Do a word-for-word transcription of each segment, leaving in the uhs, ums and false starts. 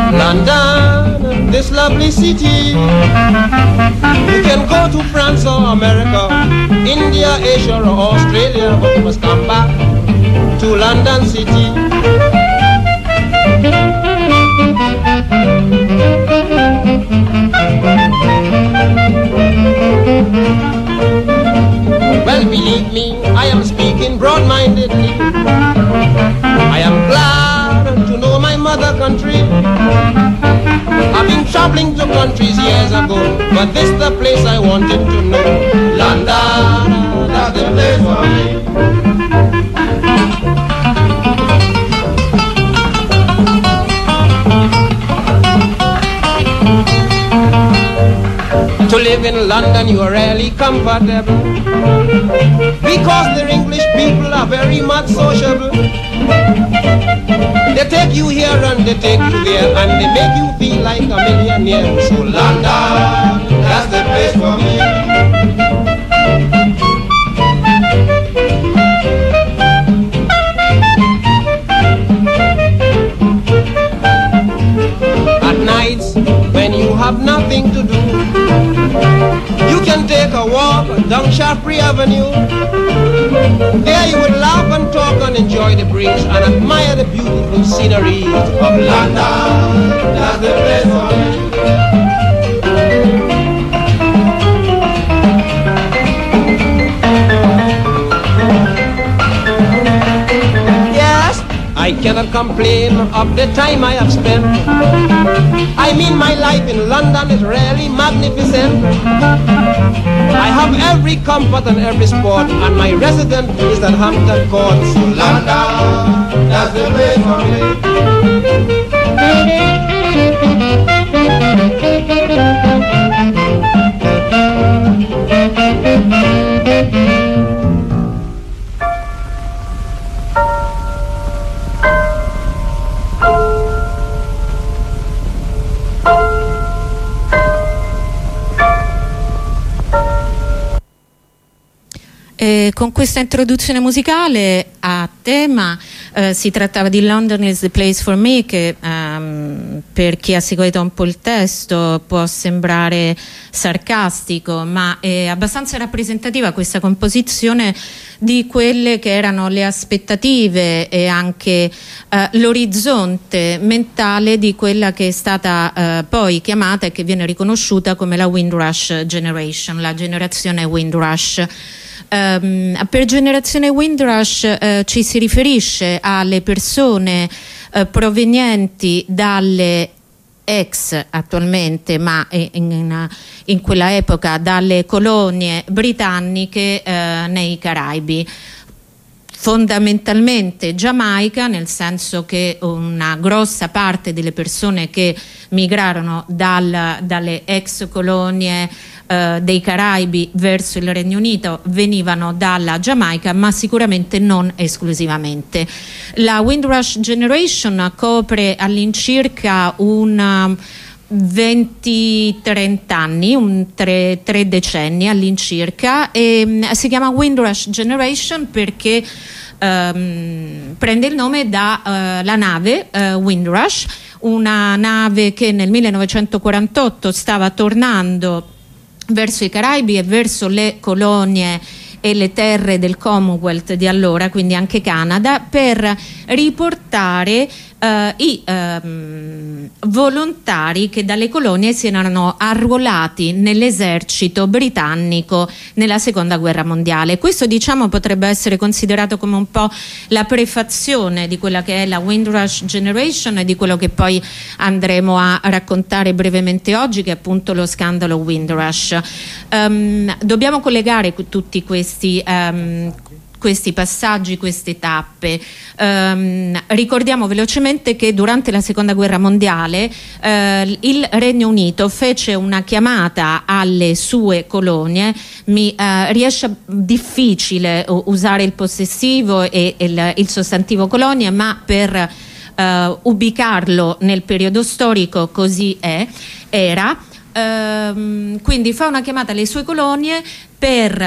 London, this lovely city. You can go to France or America, India, Asia or Australia, but you must come back to London City. Well, believe me, I am speaking broad-mindedly. I am glad to know my mother country. I've been traveling to countries years ago, but this the place I wanted to know. London, that's the place for me. To live in London you are really comfortable, because the English people are very much sociable. They take you here and they take you there, and they make you feel like a millionaire. So London, that's the place for me. At nights when you have nothing to do, you can take a walk down Shaftesbury Avenue. There you would laugh and talk and enjoy the breeze and admire the beautiful scenery of London. That's the place for me. Yes, I cannot complain of the time I have spent. I mean, my life in London is really magnificent. I have every comfort and every sport, and my residence is at Hampton Court. So London, that's the place for me. E con questa introduzione musicale a tema eh, si trattava di London is the place for me, che ehm, per chi ha seguito un po' il testo può sembrare sarcastico, ma è abbastanza rappresentativa questa composizione di quelle che erano le aspettative e anche eh, l'orizzonte mentale di quella che è stata eh, poi chiamata e che viene riconosciuta come la Windrush Generation, la generazione Windrush. Um, per generazione Windrush uh, ci si riferisce alle persone uh, provenienti dalle ex attualmente, ma in, in, in quella epoca dalle colonie britanniche uh, nei Caraibi. Fondamentalmente Giamaica, nel senso che una grossa parte delle persone che migrarono dal, dalle ex colonie eh, dei Caraibi verso il Regno Unito venivano dalla Giamaica, ma sicuramente non esclusivamente. La Windrush Generation copre all'incirca un venti trenta anni, un tre, tre decenni all'incirca, e um, si chiama Windrush Generation perché um, prende il nome dalla uh, nave uh, Windrush, una nave che nel millenovecentoquarantotto stava tornando verso i Caraibi e verso le colonie e le terre del Commonwealth di allora, quindi anche Canada, per riportare Uh, i um, volontari che dalle colonie si erano arruolati nell'esercito britannico nella seconda guerra mondiale. Questo, diciamo, potrebbe essere considerato come un po' la prefazione di quella che è la Windrush Generation e di quello che poi andremo a raccontare brevemente oggi, che è appunto lo scandalo Windrush. Um, dobbiamo collegare tutti questi um, questi passaggi, queste tappe. Um, ricordiamo velocemente che durante la seconda guerra mondiale eh, il Regno Unito fece una chiamata alle sue colonie. Mi eh, riesce difficile usare il possessivo e il, il sostantivo colonia, ma per uh, ubicarlo nel periodo storico così è, era. Um, quindi fa una chiamata alle sue colonie per,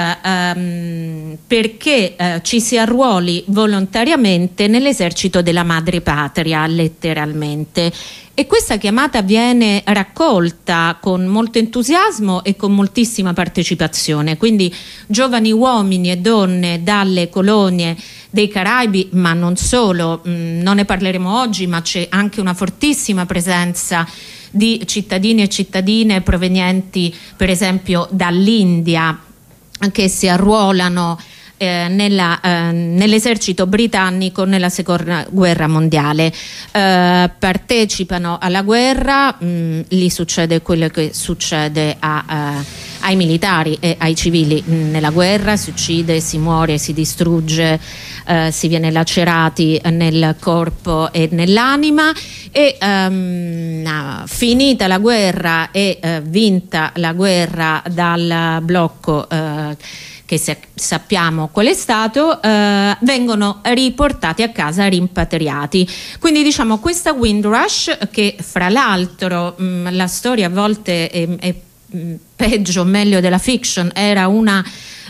ehm, perché eh, ci si arruoli volontariamente nell'esercito della madrepatria, letteralmente. E questa chiamata viene raccolta con molto entusiasmo e con moltissima partecipazione, quindi giovani uomini e donne dalle colonie dei Caraibi, ma non solo, mh, non ne parleremo oggi, ma c'è anche una fortissima presenza di cittadini e cittadine provenienti per esempio dall'India, che si arruolano eh, nella, eh, nell'esercito britannico nella seconda guerra mondiale. Eh, partecipano alla guerra, mh, lì succede quello che succede a, eh, ai militari e ai civili nella guerra, si uccide, si muore, si distrugge, eh, si viene lacerati nel corpo e nell'anima. E um, finita la guerra e uh, vinta la guerra dal blocco uh, che se, sappiamo qual è stato, uh, vengono riportati a casa, rimpatriati. Quindi diciamo questa Windrush, che fra l'altro la storia a volte è, è mh, peggio o meglio della fiction, era una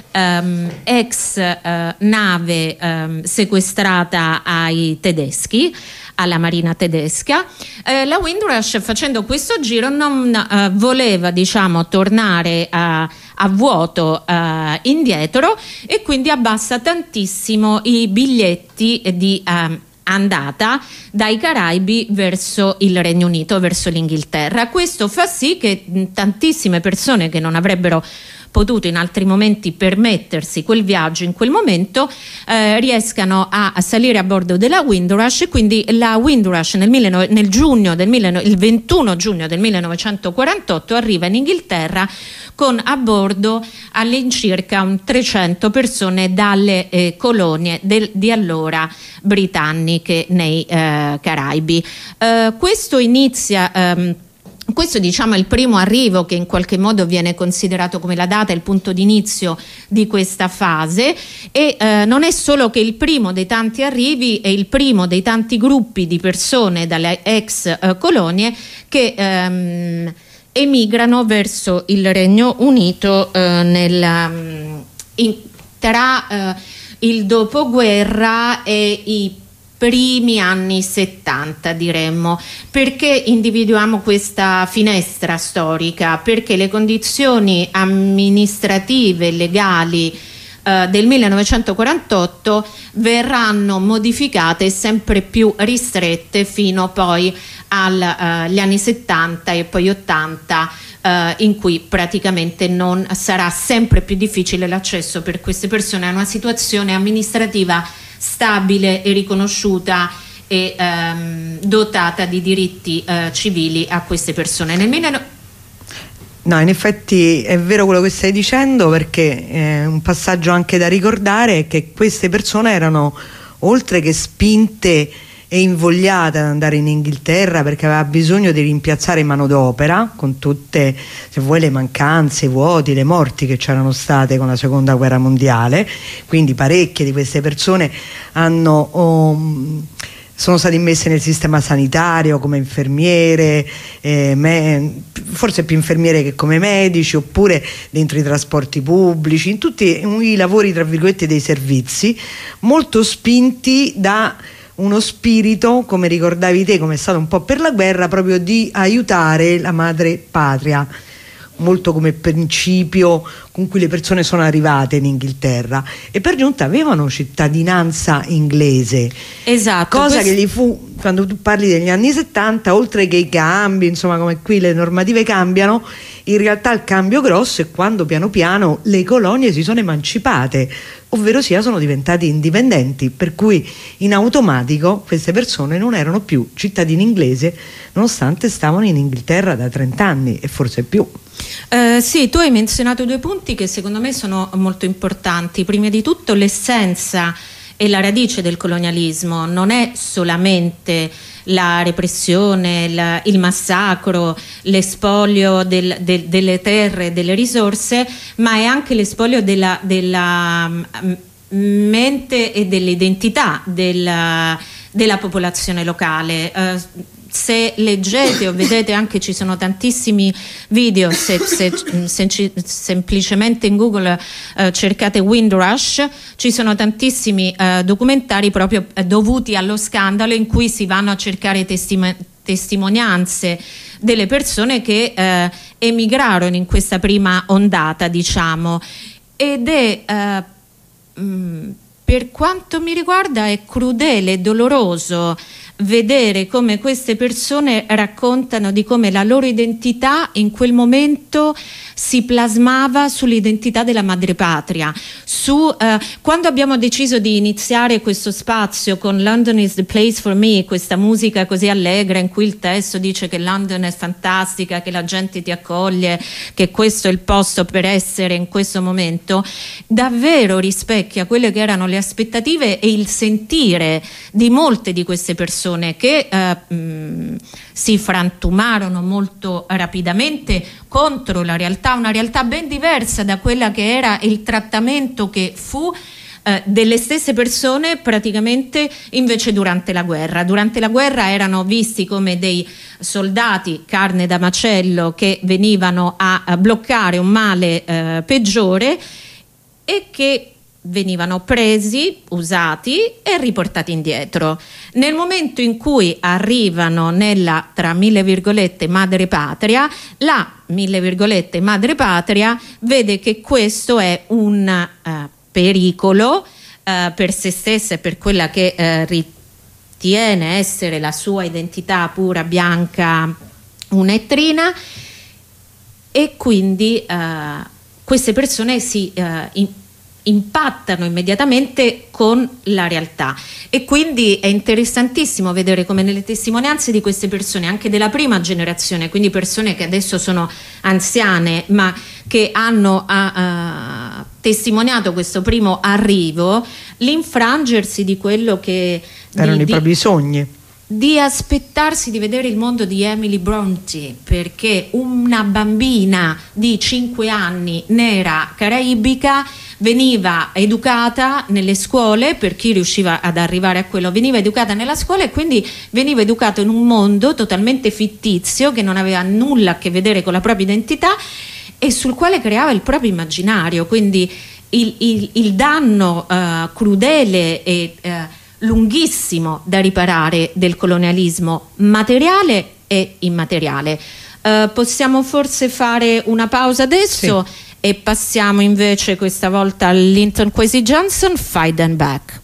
Um, ex uh, nave um, sequestrata ai tedeschi, alla marina tedesca. Eh, la Windrush, facendo questo giro, non uh, voleva, diciamo, tornare a, a vuoto uh, indietro, e quindi abbassa tantissimo i biglietti di uh, andata dai Caraibi verso il Regno Unito, verso l'Inghilterra. Questo fa sì che mh, tantissime persone che non avrebbero potuto in altri momenti permettersi quel viaggio in quel momento eh, riescano a, a salire a bordo della Windrush. E quindi la Windrush nel, nel giugno del il ventuno giugno del millenovecentoquarantotto arriva in Inghilterra con a bordo all'incirca un trecento persone dalle eh, colonie del, di allora britanniche nei eh, Caraibi. Eh, questo inizia ehm, Questo, diciamo, è il primo arrivo, che in qualche modo viene considerato come la data, il punto d'inizio di questa fase, e eh, non è solo che il primo dei tanti arrivi, è il primo dei tanti gruppi di persone dalle ex eh, colonie che ehm, emigrano verso il Regno Unito eh, nel, in, tra eh, il dopoguerra e i primi anni settanta, diremmo. Perché individuiamo questa finestra storica? Perché le condizioni amministrative e legali eh, del millenovecentoquarantotto verranno modificate e sempre più ristrette fino poi agli eh, anni settanta e poi ottanta, eh, in cui praticamente non sarà sempre più difficile l'accesso per queste persone a una situazione amministrativa stabile e riconosciuta e ehm, dotata di diritti eh, civili a queste persone. Nel milleno... No, in effetti è vero quello che stai dicendo, perché eh, un passaggio anche da ricordare è che queste persone erano, oltre che spinte e invogliate ad andare in Inghilterra perché aveva bisogno di rimpiazzare manodopera, con tutte, se vuoi, le mancanze, i vuoti, le morti che c'erano state con la seconda guerra mondiale. Quindi parecchie di queste persone hanno oh, sono state immesse nel sistema sanitario come infermiere, eh, me, forse più infermiere che come medici, oppure dentro i trasporti pubblici, in tutti i lavori, tra virgolette, dei servizi, molto spinti da uno spirito, come ricordavi te, come è stato un po' per la guerra, proprio di aiutare la madre patria, molto come principio con cui le persone sono arrivate in Inghilterra, e per giunta avevano cittadinanza inglese. Esatto. Cosa questo... che gli fu, quando tu parli degli anni settanta, oltre che i cambi, insomma, come qui le normative cambiano, in realtà il cambio grosso è quando piano piano le colonie si sono emancipate, ovvero sia sono diventate indipendenti, per cui in automatico queste persone non erano più cittadini inglesi, nonostante stavano in Inghilterra da trenta anni e forse più. Eh, sì, tu hai menzionato due punti che secondo me sono molto importanti. Prima di tutto l'essenza e la radice del colonialismo non è solamente la repressione, la, il massacro, l'espolio del, del, delle terre e delle risorse, ma è anche l'espolio della, della um, mente e dell'identità della, della popolazione locale. Uh, se leggete o vedete, anche ci sono tantissimi video, se, se, se semplicemente in Google eh, cercate Windrush, ci sono tantissimi eh, documentari proprio eh, dovuti allo scandalo, in cui si vanno a cercare testimoni testimonianze delle persone che eh, emigrarono in questa prima ondata, diciamo, ed è eh, mh, per quanto mi riguarda è crudele e doloroso vedere come queste persone raccontano di come la loro identità in quel momento si plasmava sull'identità della madrepatria. Su, eh, quando abbiamo deciso di iniziare questo spazio con London is the place for me, questa musica così allegra in cui il testo dice che London è fantastica, che la gente ti accoglie, che questo è il posto per essere in questo momento, davvero rispecchia quelle che erano le aspettative e il sentire di molte di queste persone che eh, mh, si frantumarono molto rapidamente contro la realtà, una realtà ben diversa da quella che era il trattamento che fu eh, delle stesse persone praticamente invece durante la guerra. Durante la guerra erano visti come dei soldati carne da macello che venivano a, a bloccare un male eh, peggiore e che venivano presi, usati e riportati indietro. Nel momento in cui arrivano nella, tra mille virgolette, madrepatria, la mille virgolette madrepatria vede che questo è un uh, pericolo uh, per se stessa e per quella che uh, ritiene essere la sua identità pura, bianca, un'ettrina, e quindi uh, queste persone si uh, in, impattano immediatamente con la realtà, e quindi è interessantissimo vedere come nelle testimonianze di queste persone, anche della prima generazione, quindi persone che adesso sono anziane ma che hanno a, a, testimoniato questo primo arrivo, l'infrangersi di quello che erano di, i propri sogni, di aspettarsi di vedere il mondo di Emily Bronte, perché una bambina di cinque anni nera caraibica veniva educata nelle scuole, per chi riusciva ad arrivare a quello, veniva educata nella scuola e quindi veniva educato in un mondo totalmente fittizio che non aveva nulla a che vedere con la propria identità e sul quale creava il proprio immaginario. Quindi il, il, il danno uh, crudele e uh, lunghissimo da riparare del colonialismo materiale e immateriale. Uh, possiamo forse fare una pausa adesso? Sì. E passiamo invece questa volta a Linton Kwesi Johnson, Fight and Back.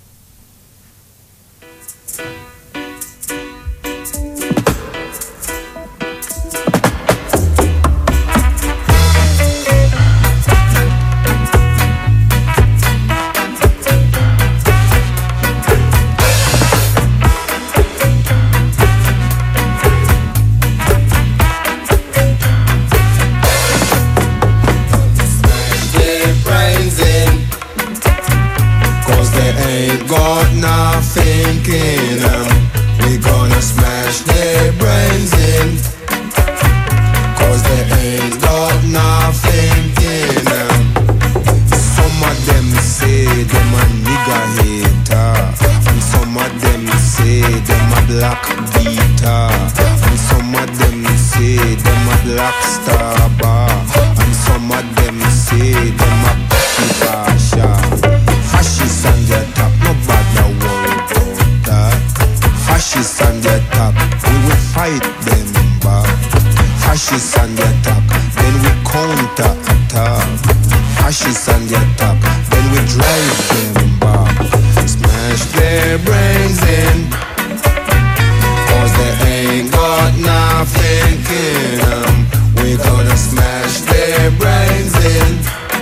Got nothing in them. We gonna smash their brains in, cause they ain't got nothing in them. Some of them say them a nigga hater, and some of them say them a black beater, and some of them say them a black star bar, and some of them say them a pasha. Fascists on their top, nobody worry about that. Fascists on their top, we will fight them back. Fascists on their top, then we counter attack. Fascists on their top, then we drive them back. Smash their brains in, cause they ain't got nothing in them. We gonna smash their brains in,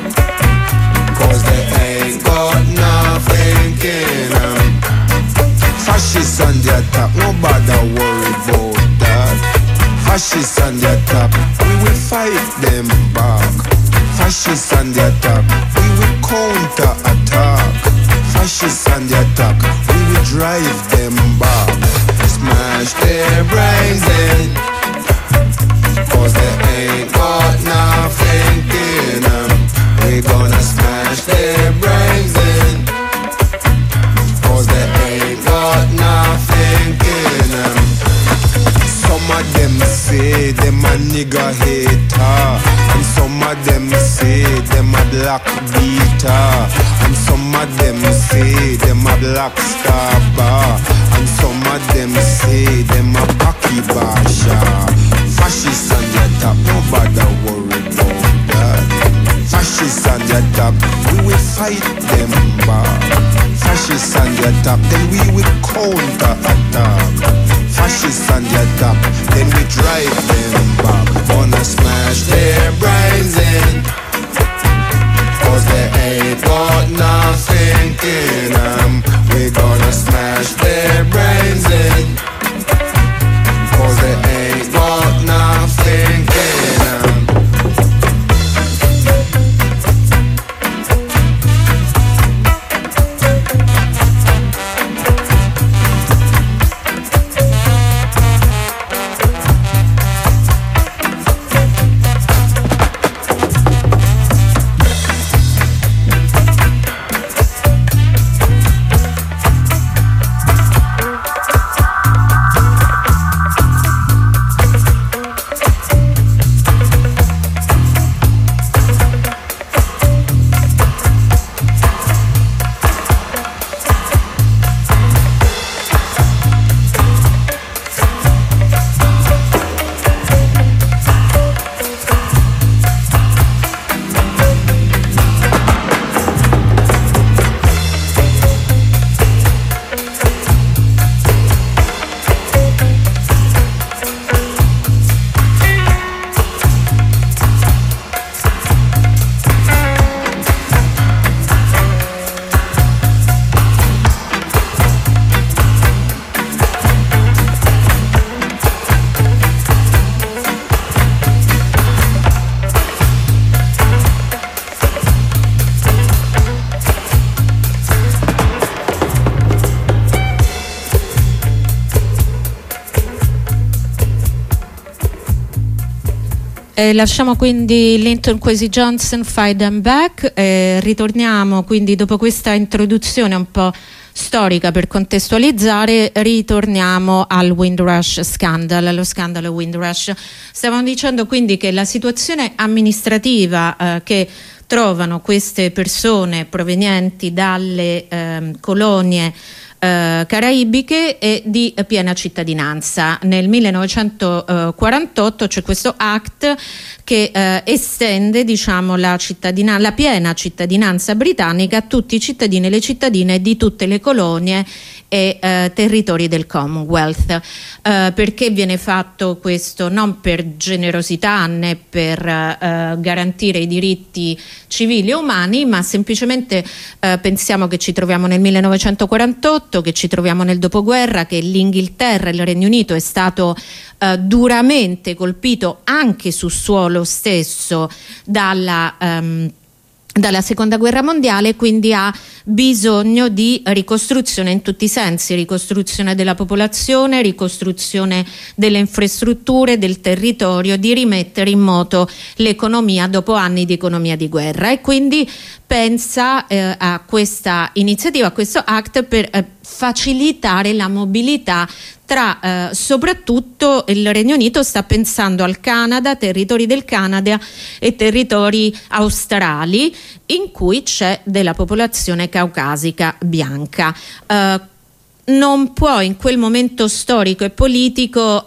cause they ain't got nothing in them. Fascists on their top, nobody worry about that. Fascists on their top, we will fight them back. Fascists on their top, we will counter attack. Fascists on their top, we will drive them back. Smash their brains in, cause they ain't got nothing in them. We gonna smash their brains in, cause they ain't got nothing in them. say them a nigga hater, and some of them say them a black beater, and some of them say them a black star bar, and some of them say them a cocky basha. Fascists on the top, nobody worry about that. Fascists on the top, we will fight them back. Fascists on the top, then we will counter attack. Fascists on the top, then we drive them back. Gonna smash their brains in, cause they ain't got nothing in them. We gonna smash their brains in, cause they ain't got nothing in them. Eh, lasciamo quindi Linton Kwesi Johnson, Fight Them Back, eh, ritorniamo quindi dopo questa introduzione un po' storica per contestualizzare, ritorniamo al Windrush Scandal, allo scandalo Windrush. Stavamo dicendo quindi che la situazione amministrativa eh, che trovano queste persone provenienti dalle eh, colonie Uh, caraibiche e di uh, piena cittadinanza. Nel millenovecentoquarantotto c'è questo act che uh, estende, diciamo, la, cittadina- la piena cittadinanza britannica a tutti i cittadini e le cittadine di tutte le colonie e uh, territori del Commonwealth. Uh, perché viene fatto questo? Non per generosità né per uh, garantire i diritti civili e umani, ma semplicemente uh, pensiamo che ci troviamo nel millenovecentoquarantotto, che ci troviamo nel dopoguerra, che l'Inghilterra, il Regno Unito è stato uh, duramente colpito anche su suolo stesso dalla um, dalla seconda guerra mondiale, quindi ha bisogno di ricostruzione in tutti i sensi, ricostruzione della popolazione, ricostruzione delle infrastrutture, del territorio, di rimettere in moto l'economia dopo anni di economia di guerra, e quindi pensa eh, a questa iniziativa, a questo act per eh, facilitare la mobilità tra eh, soprattutto il Regno Unito sta pensando al Canada, territori del Canada e territori australi in cui c'è della popolazione caucasica bianca. Uh, non può in quel momento storico e politico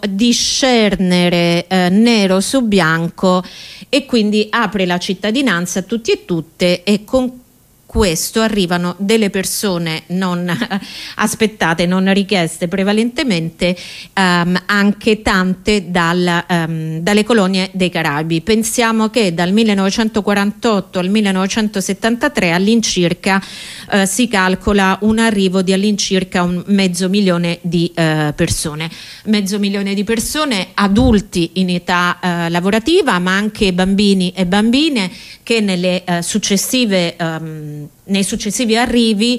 discernere eh, nero su bianco e quindi apre la cittadinanza a tutti e tutte, e con questo arrivano delle persone non aspettate, non richieste prevalentemente, um, anche tante dal, um, dalle colonie dei Caraibi. Pensiamo che dal millenovecentoquarantotto al millenovecentosettantatré all'incirca uh, si calcola un arrivo di all'incirca un mezzo milione di uh, persone, mezzo milione di persone adulti in età uh, lavorativa, ma anche bambini e bambine che nelle uh, successive um, nei successivi arrivi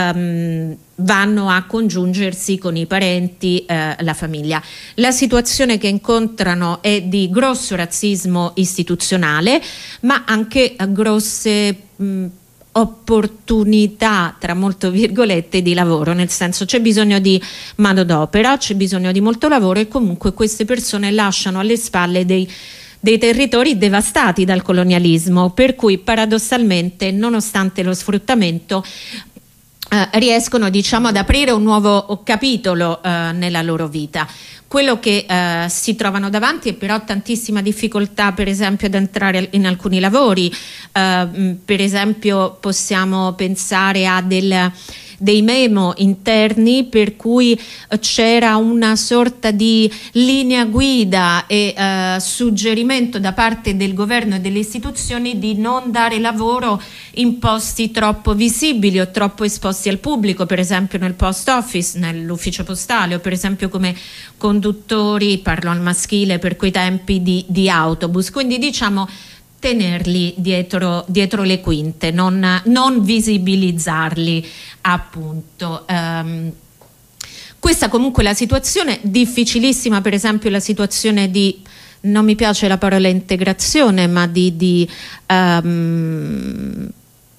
um, vanno a congiungersi con i parenti, eh, la famiglia. La situazione che incontrano è di grosso razzismo istituzionale, ma anche grosse mh, opportunità, tra molto virgolette, di lavoro, nel senso c'è bisogno di manodopera, c'è bisogno di molto lavoro e comunque queste persone lasciano alle spalle dei dei territori devastati dal colonialismo, per cui paradossalmente, nonostante lo sfruttamento, eh, riescono, diciamo, ad aprire un nuovo capitolo eh, nella loro vita. Quello che eh, si trovano davanti è però tantissima difficoltà, per esempio, ad entrare in alcuni lavori. Eh, per esempio possiamo pensare a del dei memo interni per cui c'era una sorta di linea guida e eh, suggerimento da parte del governo e delle istituzioni di non dare lavoro in posti troppo visibili o troppo esposti al pubblico, per esempio nel post office, nell'ufficio postale, o per esempio come conduttori, parlo al maschile, per quei tempi di, di autobus. Quindi diciamo tenerli dietro, dietro le quinte, non, non visibilizzarli, appunto. Um, questa comunque è la situazione difficilissima, per esempio la situazione di, non mi piace la parola integrazione, ma di, di um,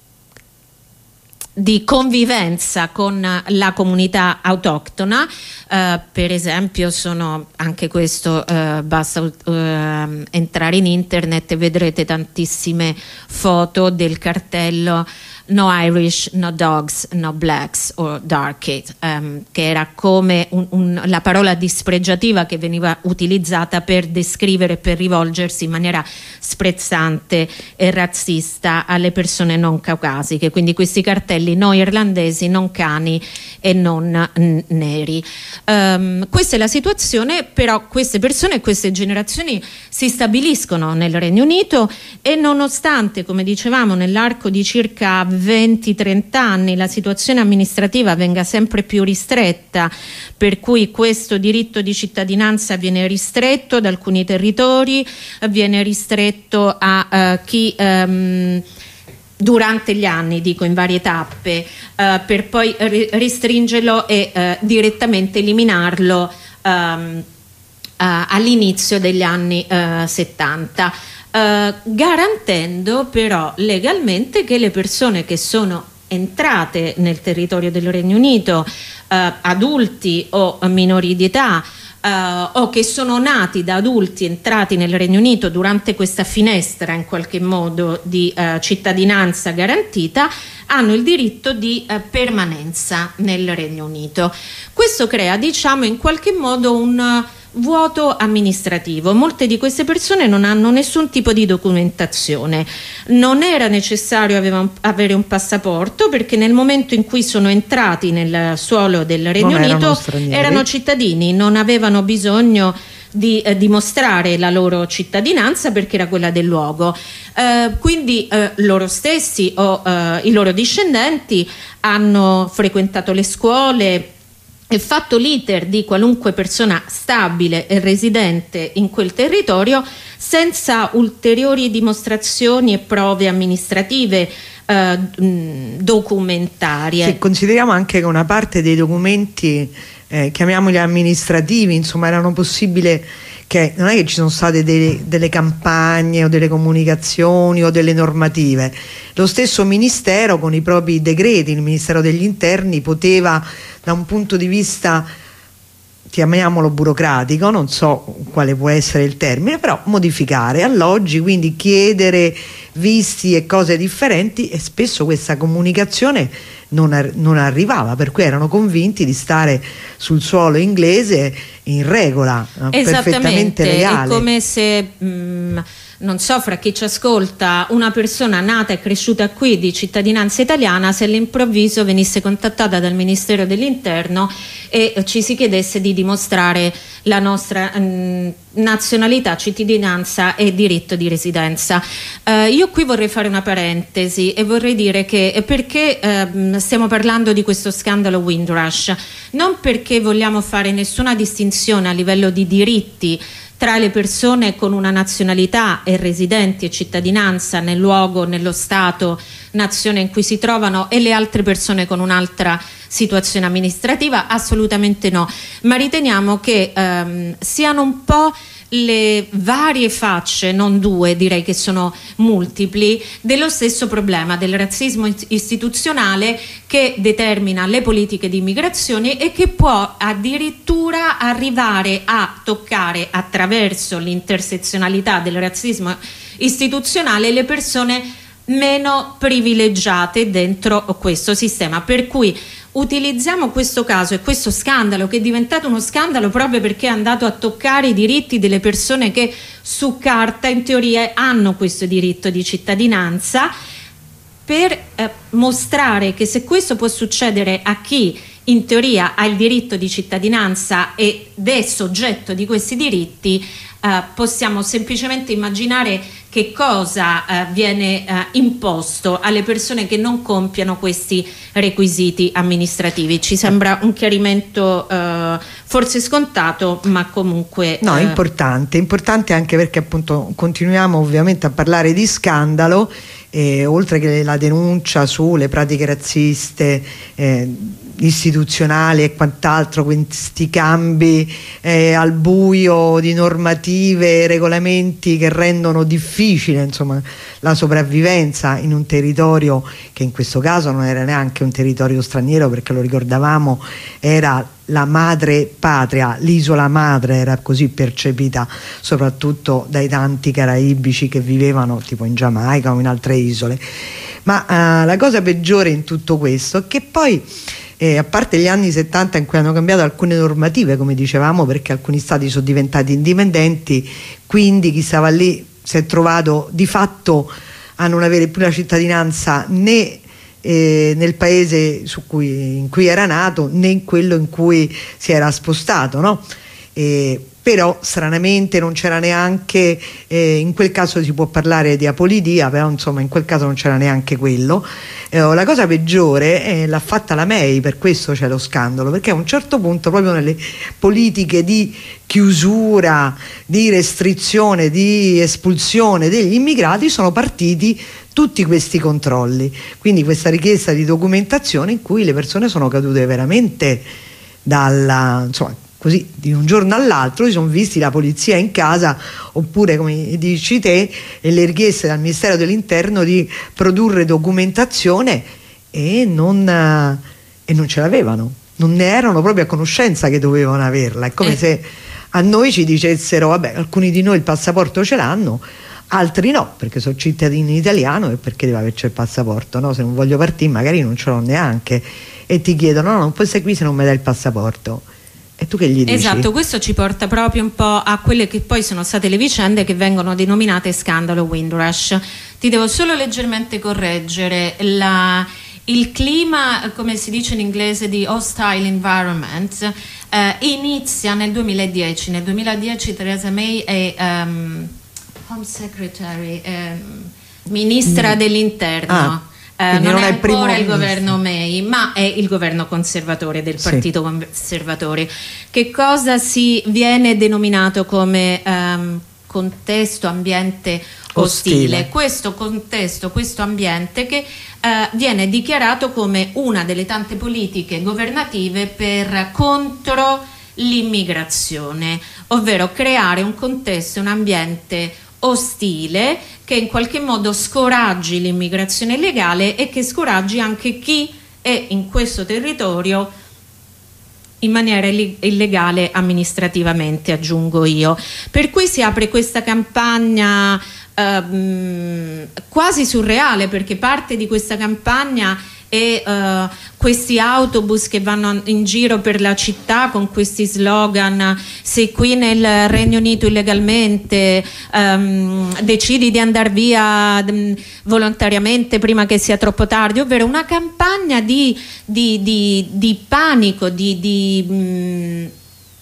di convivenza con la comunità autoctona. Uh, per esempio sono anche questo, uh, basta uh, entrare in internet e vedrete tantissime foto del cartello No Irish, no dogs, no blacks or dark kids, um, che era come un, un, la parola dispregiativa che veniva utilizzata per descrivere, per rivolgersi in maniera sprezzante e razzista alle persone non caucasiche, quindi questi cartelli no irlandesi, non cani e non n- neri. Um, questa è la situazione, però queste persone, queste generazioni si stabiliscono nel Regno Unito e nonostante, come dicevamo, nell'arco di circa venti trenta anni la situazione amministrativa venga sempre più ristretta, per cui questo diritto di cittadinanza viene ristretto ad alcuni territori, viene ristretto a uh, chi um, durante gli anni, dico in varie tappe, uh, per poi ri- restringerlo e uh, direttamente eliminarlo um, uh, all'inizio degli anni uh, settanta. Uh, garantendo però legalmente che le persone che sono entrate nel territorio del Regno Unito, uh, adulti o minori di età, uh, o che sono nati da adulti entrati nel Regno Unito durante questa finestra in qualche modo di uh, cittadinanza garantita, hanno il diritto di uh, permanenza nel Regno Unito. Questo crea, diciamo, in qualche modo un uh, vuoto amministrativo. Molte di queste persone non hanno nessun tipo di documentazione, non era necessario avere un passaporto, perché nel momento in cui sono entrati nel suolo del Regno non Unito erano, erano cittadini, non avevano bisogno di eh, dimostrare la loro cittadinanza perché era quella del luogo. Eh, quindi eh, loro stessi o eh, i loro discendenti hanno frequentato le scuole e fatto l'iter di qualunque persona stabile e residente in quel territorio senza ulteriori dimostrazioni e prove amministrative eh, documentarie. Se consideriamo anche che una parte dei documenti, eh, chiamiamoli amministrativi, insomma, erano possibili, che non è che ci sono state delle, delle campagne o delle comunicazioni o delle normative. Lo stesso Ministero con i propri decreti, il Ministero degli Interni, poteva da un punto di vista, chiamiamolo burocratico, non so quale può essere il termine, però modificare alloggi, quindi chiedere visti e cose differenti, e spesso questa comunicazione non, ar- non arrivava, per cui erano convinti di stare sul suolo inglese in regola, perfettamente legale. È come se mh, non so, fra chi ci ascolta, una persona nata e cresciuta qui di cittadinanza italiana, se all'improvviso venisse contattata dal Ministero dell'Interno e ci si chiedesse di dimostrare la nostra mh, nazionalità, cittadinanza e diritto di residenza. Eh, io qui vorrei fare una parentesi e vorrei dire che perché eh, stiamo parlando di questo scandalo Windrush, non perché vogliamo fare nessuna distinzione a livello di diritti tra le persone con una nazionalità e residenti e cittadinanza nel luogo, nello stato, nazione in cui si trovano, e le altre persone con un'altra situazione amministrativa, assolutamente no, ma riteniamo che ehm, siano un po' le varie facce, non due, direi che sono multipli, dello stesso problema del razzismo istituzionale che determina le politiche di immigrazione e che può addirittura arrivare a toccare, attraverso l'intersezionalità del razzismo istituzionale, le persone meno privilegiate dentro questo sistema. Per cui utilizziamo questo caso e questo scandalo, che è diventato uno scandalo proprio perché è andato a toccare i diritti delle persone che su carta in teoria hanno questo diritto di cittadinanza, per eh, mostrare che se questo può succedere a chi in teoria ha il diritto di cittadinanza ed è soggetto di questi diritti, eh, possiamo semplicemente immaginare che cosa eh, viene eh, imposto alle persone che non compiano questi requisiti amministrativi. Ci sembra un chiarimento eh, forse scontato, ma comunque no, eh, importante, importante anche perché appunto continuiamo ovviamente a parlare di scandalo, eh, oltre che la denuncia sulle pratiche razziste eh, istituzionali e quant'altro, questi cambi eh, al buio di normative e regolamenti che rendono difficile insomma la sopravvivenza in un territorio che in questo caso non era neanche un territorio straniero, perché lo ricordavamo, era la madre patria, l'isola madre era così percepita soprattutto dai tanti caraibici che vivevano tipo in Giamaica o in altre isole. Ma uh, la cosa peggiore in tutto questo è che poi Eh, a parte gli anni settanta in cui hanno cambiato alcune normative, come dicevamo, perché alcuni stati sono diventati indipendenti, quindi chi stava lì si è trovato di fatto a non avere più la cittadinanza né eh, nel paese su cui, in cui era nato, né in quello in cui si era spostato, no? Eh, però stranamente non c'era neanche, eh, in quel caso si può parlare di apolidia, però insomma in quel caso non c'era neanche quello. Eh, la cosa peggiore eh, l'ha fatta la M E I, per questo c'è lo scandalo, perché a un certo punto proprio nelle politiche di chiusura, di restrizione, di espulsione degli immigrati sono partiti tutti questi controlli, quindi questa richiesta di documentazione in cui le persone sono cadute veramente dalla, insomma, così di un giorno all'altro si sono visti la polizia in casa, oppure come dici te le richieste dal Ministero dell'Interno di produrre documentazione e non, e non ce l'avevano, non ne erano proprio a conoscenza che dovevano averla. È come eh. se a noi ci dicessero vabbè, alcuni di noi il passaporto ce l'hanno, altri no, perché sono cittadini italiano e perché deve averci il passaporto, no? Se non voglio partire magari non ce l'ho neanche e ti chiedono no, non puoi stare qui se non mi dai il passaporto. E tu che gli dici? Esatto, questo ci porta proprio un po' a quelle che poi sono state le vicende che vengono denominate scandalo Windrush. Ti devo solo leggermente correggere, la, il clima, come si dice in inglese, di hostile environment eh, inizia nel duemiladieci. Nel duemiladieci Theresa May è um, Home Secretary, um, ministra mm. dell'interno. Ah. Eh, non, non è ancora il governo May, ma è il governo conservatore del Partito sì. Conservatore. Che cosa si viene denominato come um, contesto, ambiente ostile? ostile? Questo contesto, questo ambiente che uh, viene dichiarato come una delle tante politiche governative per contro l'immigrazione, ovvero creare un contesto, un ambiente ostile che in qualche modo scoraggi l'immigrazione illegale e che scoraggi anche chi è in questo territorio in maniera illegale amministrativamente, aggiungo io. Per cui si apre questa campagna ehm, quasi surreale, perché parte di questa campagna e uh, questi autobus che vanno in giro per la città con questi slogan: sei qui nel Regno Unito illegalmente, um, decidi di andare via um, volontariamente prima che sia troppo tardi, ovvero una campagna di, di, di, di panico, di, di um,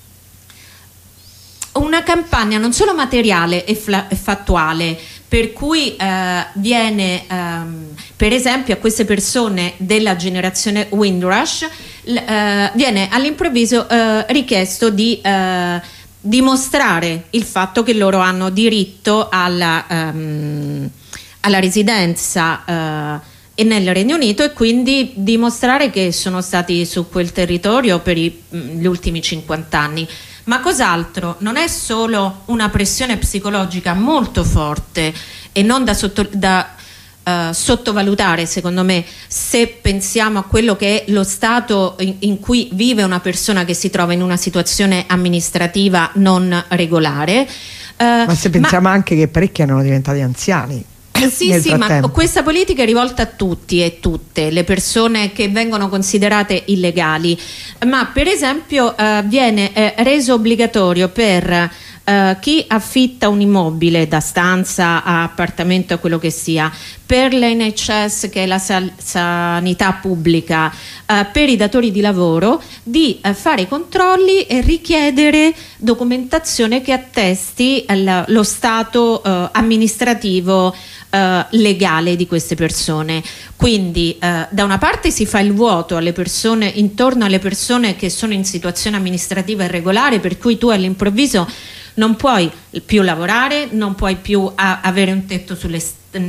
una campagna non solo materiale e, e fattuale, per cui eh, viene ehm, per esempio a queste persone della generazione Windrush eh, viene all'improvviso eh, richiesto di eh, dimostrare il fatto che loro hanno diritto alla, ehm, alla residenza eh, nel Regno Unito, e quindi dimostrare che sono stati su quel territorio per i, gli ultimi cinquanta anni. ma cos'altro? Non è solo una pressione psicologica molto forte e non da, sotto, da uh, sottovalutare, secondo me, se pensiamo a quello che è lo stato in, in cui vive una persona che si trova in una situazione amministrativa non regolare. Uh, ma se pensiamo ma, anche che parecchi erano diventati anziani. Sì, sì, ma questa politica è rivolta a tutti e tutte le persone che vengono considerate illegali, ma per esempio eh, viene eh, reso obbligatorio per Uh, chi affitta un immobile da stanza a appartamento a quello che sia, per l'N H S che è la sal- sanità pubblica, uh, per i datori di lavoro, di uh, fare i controlli e richiedere documentazione che attesti l- lo stato uh, amministrativo uh, legale di queste persone. Quindi uh, da una parte si fa il vuoto alle persone, intorno alle persone che sono in situazione amministrativa irregolare, per cui tu all'improvviso non puoi più lavorare, non puoi più a, avere un tetto sulle,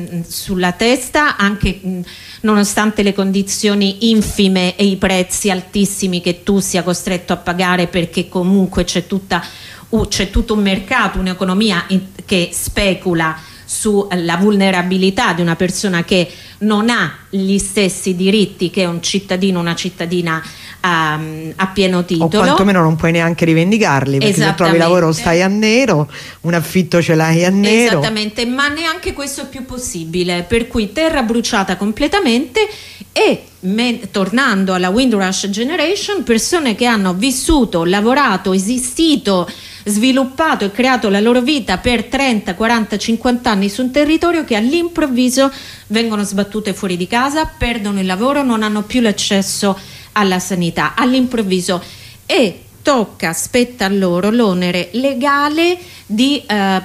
sulla testa, anche mh, nonostante le condizioni infime e i prezzi altissimi che tu sia costretto a pagare, perché comunque c'è, tutta, uh, c'è tutto un mercato, un'economia in, che specula sulla vulnerabilità di una persona che non ha gli stessi diritti che un cittadino, una cittadina a, a pieno titolo, o quantomeno non puoi neanche rivendicarli, perché se trovi lavoro stai a nero, un affitto ce l'hai a nero. Esattamente, ma neanche questo è più possibile, per cui terra bruciata completamente. E me, tornando alla Windrush Generation, persone che hanno vissuto, lavorato, esistito, sviluppato e creato la loro vita per trenta, quaranta, cinquanta anni su un territorio, che all'improvviso vengono sbattute fuori di casa, perdono il lavoro, non hanno più l'accesso alla sanità all'improvviso, e tocca, spetta a loro l'onere legale di eh,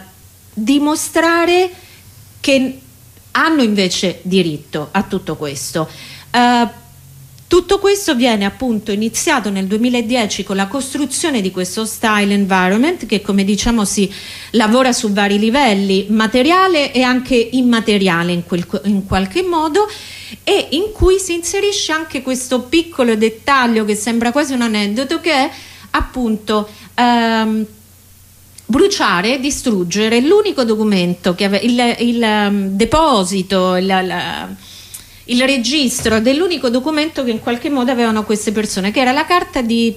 dimostrare che hanno invece diritto a tutto questo. Uh, tutto questo viene appunto iniziato nel duemiladieci con la costruzione di questo hostile environment, che, come diciamo, si lavora su vari livelli, materiale e anche immateriale in, quel, in qualche modo, e in cui si inserisce anche questo piccolo dettaglio che sembra quasi un aneddoto, che è appunto um, bruciare, distruggere l'unico documento che aveva, il, il um, deposito, il, la, il registro dell'unico documento che in qualche modo avevano queste persone, che era la carta di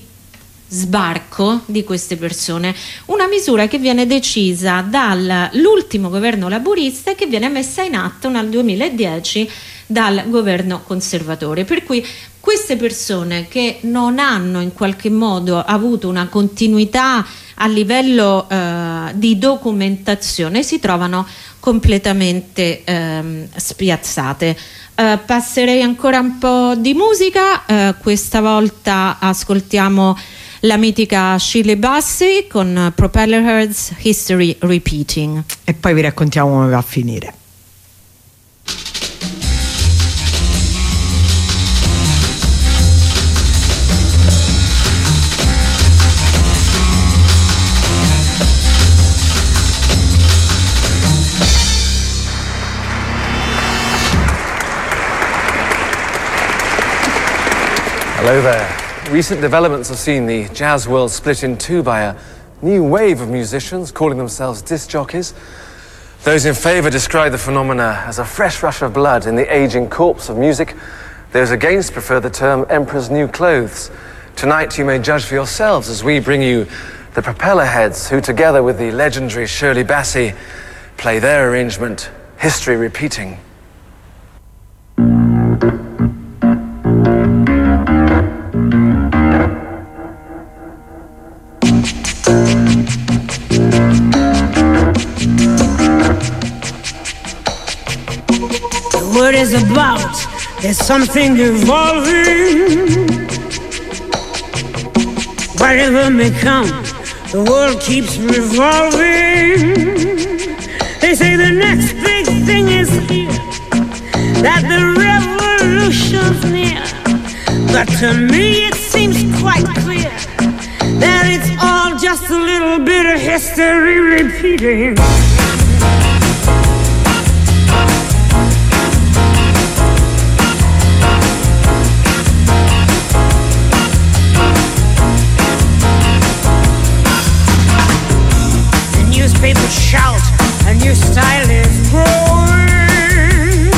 sbarco di queste persone, una misura che viene decisa dall'ultimo governo laburista e che viene messa in atto nel duemiladieci dal governo conservatore, per cui queste persone che non hanno in qualche modo avuto una continuità a livello eh, di documentazione si trovano completamente ehm, spiazzate. Uh, passerei ancora un po' di musica, uh, questa volta ascoltiamo la mitica Shirley Bassey con Propeller Heads, History Repeating, e poi vi raccontiamo come va a finire. Hello there. Recent developments have seen the jazz world split in two by a new wave of musicians calling themselves disc jockeys. Those in favour describe the phenomena as a fresh rush of blood in the ageing corpse of music. Those against prefer the term emperor's new clothes. Tonight you may judge for yourselves as we bring you the Propellerheads, who together with the legendary Shirley Bassey play their arrangement, History Repeating. What is about, there's something evolving. Whatever may come, the world keeps revolving. They say the next big thing is here, that the revolution's near. But to me it seems quite clear that it's all just a little bit of history repeating. Your style is growing,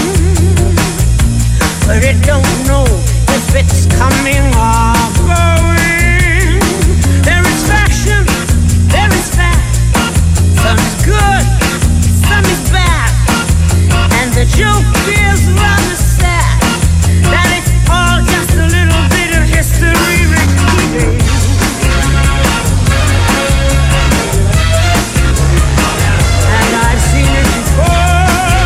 but it don't know if it's coming or going. There is fashion, there is fact. Some is good, some is bad, and the joke is rather sad that it's all just a little bit of history repeating. And I've seen it before,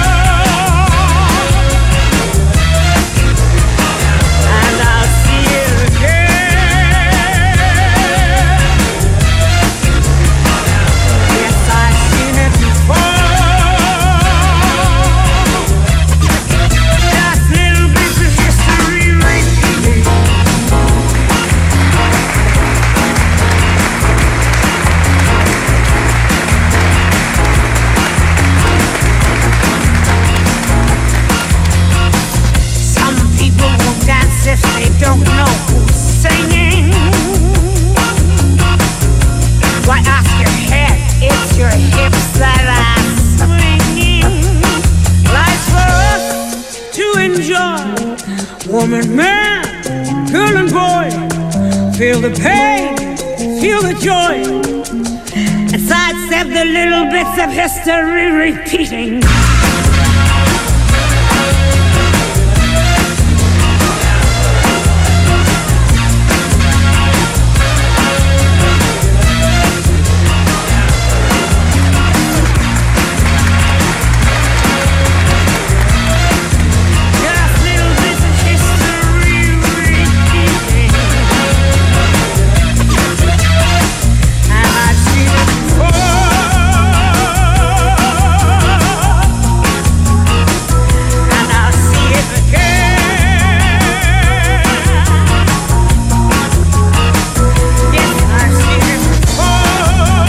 and I'll see it again. Yes, I've seen it before. Just little bits of history repeating. Some people will dance if they don't know who's singing. Why ask your head? It's your hips that are swinging. Life's for us to enjoy. Woman, man, girl and boy, feel the pain, feel the joy, and sidestep the little bits of history repeating. Just little bits of history repeating. And I've seen it before, and I'll see it again. Yes, I've seen it before.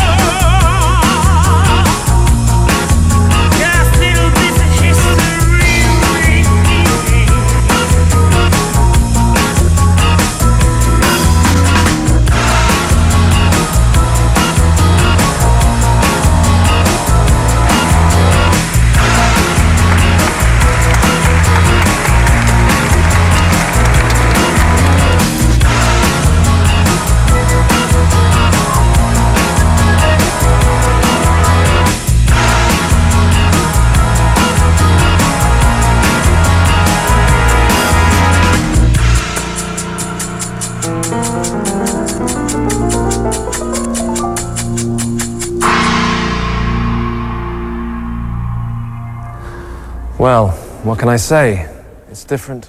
Just little bits of history repeating. Well, what can I say? It's different.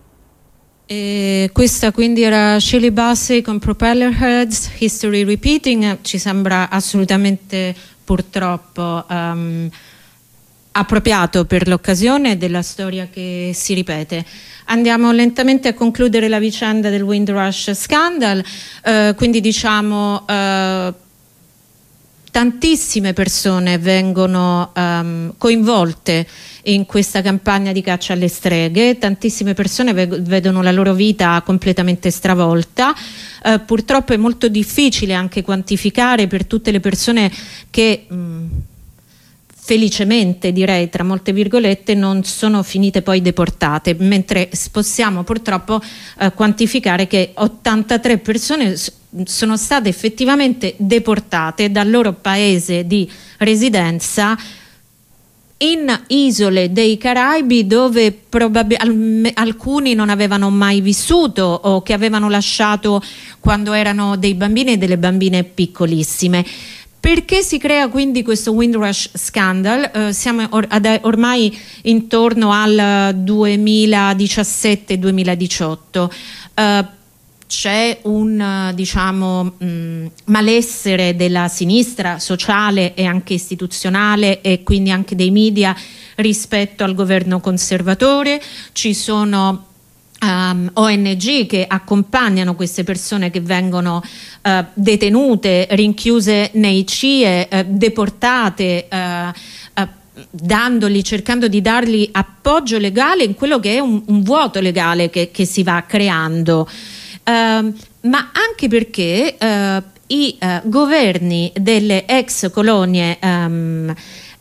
E questa quindi era Shirley Bassey con Propeller Heads, History Repeating. Ci sembra assolutamente, purtroppo, um, appropriato per l'occasione della storia che si ripete. Andiamo lentamente a concludere la vicenda del Windrush Scandal, eh, quindi diciamo eh, tantissime persone vengono um, coinvolte in questa campagna di caccia alle streghe, tantissime persone ve- vedono la loro vita completamente stravolta. Uh, purtroppo è molto difficile anche quantificare per tutte le persone che mh, felicemente, direi tra molte virgolette, non sono finite poi deportate, mentre possiamo purtroppo uh, quantificare che ottantatré persone s- sono state effettivamente deportate dal loro paese di residenza in isole dei Caraibi dove probab- al- alcuni non avevano mai vissuto o che avevano lasciato quando erano dei bambini e delle bambine piccolissime. Perché si crea quindi questo Windrush Scandal? Eh, siamo or- ad- ormai intorno al duemiladiciassette duemiladiciotto. Eh, c'è un diciamo mh, malessere della sinistra sociale e anche istituzionale e quindi anche dei media rispetto al governo conservatore. Ci sono um, O N G che accompagnano queste persone che vengono uh, detenute, rinchiuse nei C I E, uh, deportate, uh, uh, dandogli, cercando di dargli appoggio legale in quello che è un, un vuoto legale che, che si va creando. Uh, ma anche perché uh, i uh, governi delle ex colonie um,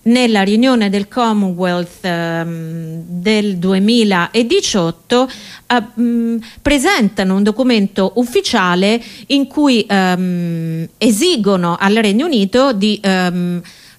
nella riunione del Commonwealth um, del duemiladiciotto uh, um, presentano un documento ufficiale in cui um, esigono al Regno Unito di um,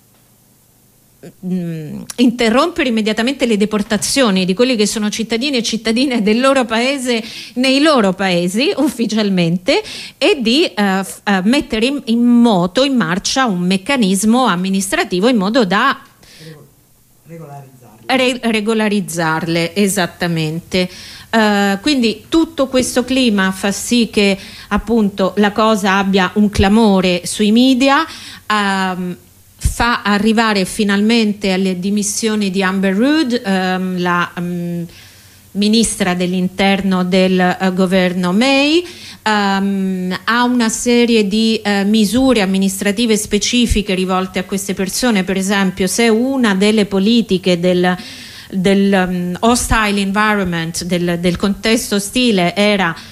interrompere immediatamente le deportazioni di quelli che sono cittadini e cittadine del loro paese nei loro paesi ufficialmente, e di uh, f- uh, mettere in, in moto, in marcia un meccanismo amministrativo in modo da regolarizzarle, re- regolarizzarle esattamente. Uh, quindi tutto questo clima fa sì che appunto la cosa abbia un clamore sui media, um, fa arrivare finalmente alle dimissioni di Amber Rudd, um, la um, ministra dell'interno del uh, governo May, um, ha una serie di uh, misure amministrative specifiche rivolte a queste persone. Per esempio, se una delle politiche del, del um, hostile environment, del, del contesto ostile, era uh,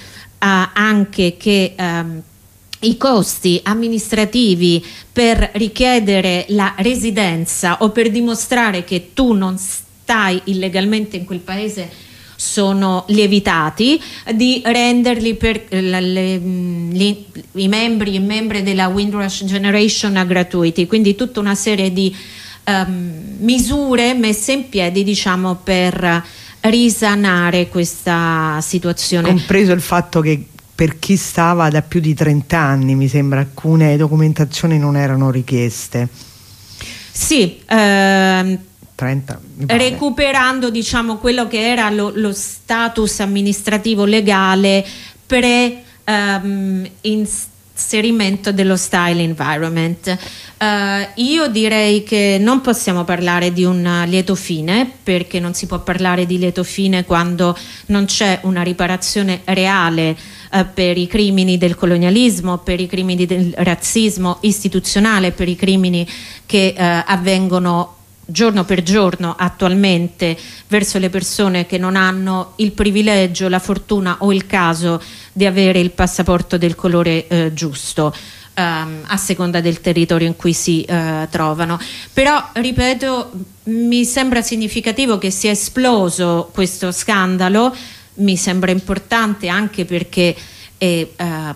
anche che um, i costi amministrativi per richiedere la residenza o per dimostrare che tu non stai illegalmente in quel paese sono lievitati, di renderli per le, le, le, i membri e membri della Windrush Generation gratuiti. Quindi tutta una serie di um, misure messe in piedi, diciamo, per risanare questa situazione. Compreso il fatto che per chi stava da più di trenta anni, mi sembra, alcune documentazioni non erano richieste. Sì, ehm, trenta, mi pare. Recuperando, diciamo, quello che era lo, lo status amministrativo legale pre ehm, inserimento dello style environment. Uh, io direi che non possiamo parlare di un lieto fine, perché non si può parlare di lieto fine quando non c'è una riparazione reale uh, per i crimini del colonialismo, per i crimini del razzismo istituzionale, per i crimini che uh, avvengono giorno per giorno attualmente verso le persone che non hanno il privilegio, la fortuna o il caso di avere il passaporto del colore uh, giusto. Um, a seconda del territorio in cui si uh, trovano. Però, ripeto, mi sembra significativo che sia esploso questo scandalo, mi sembra importante anche perché è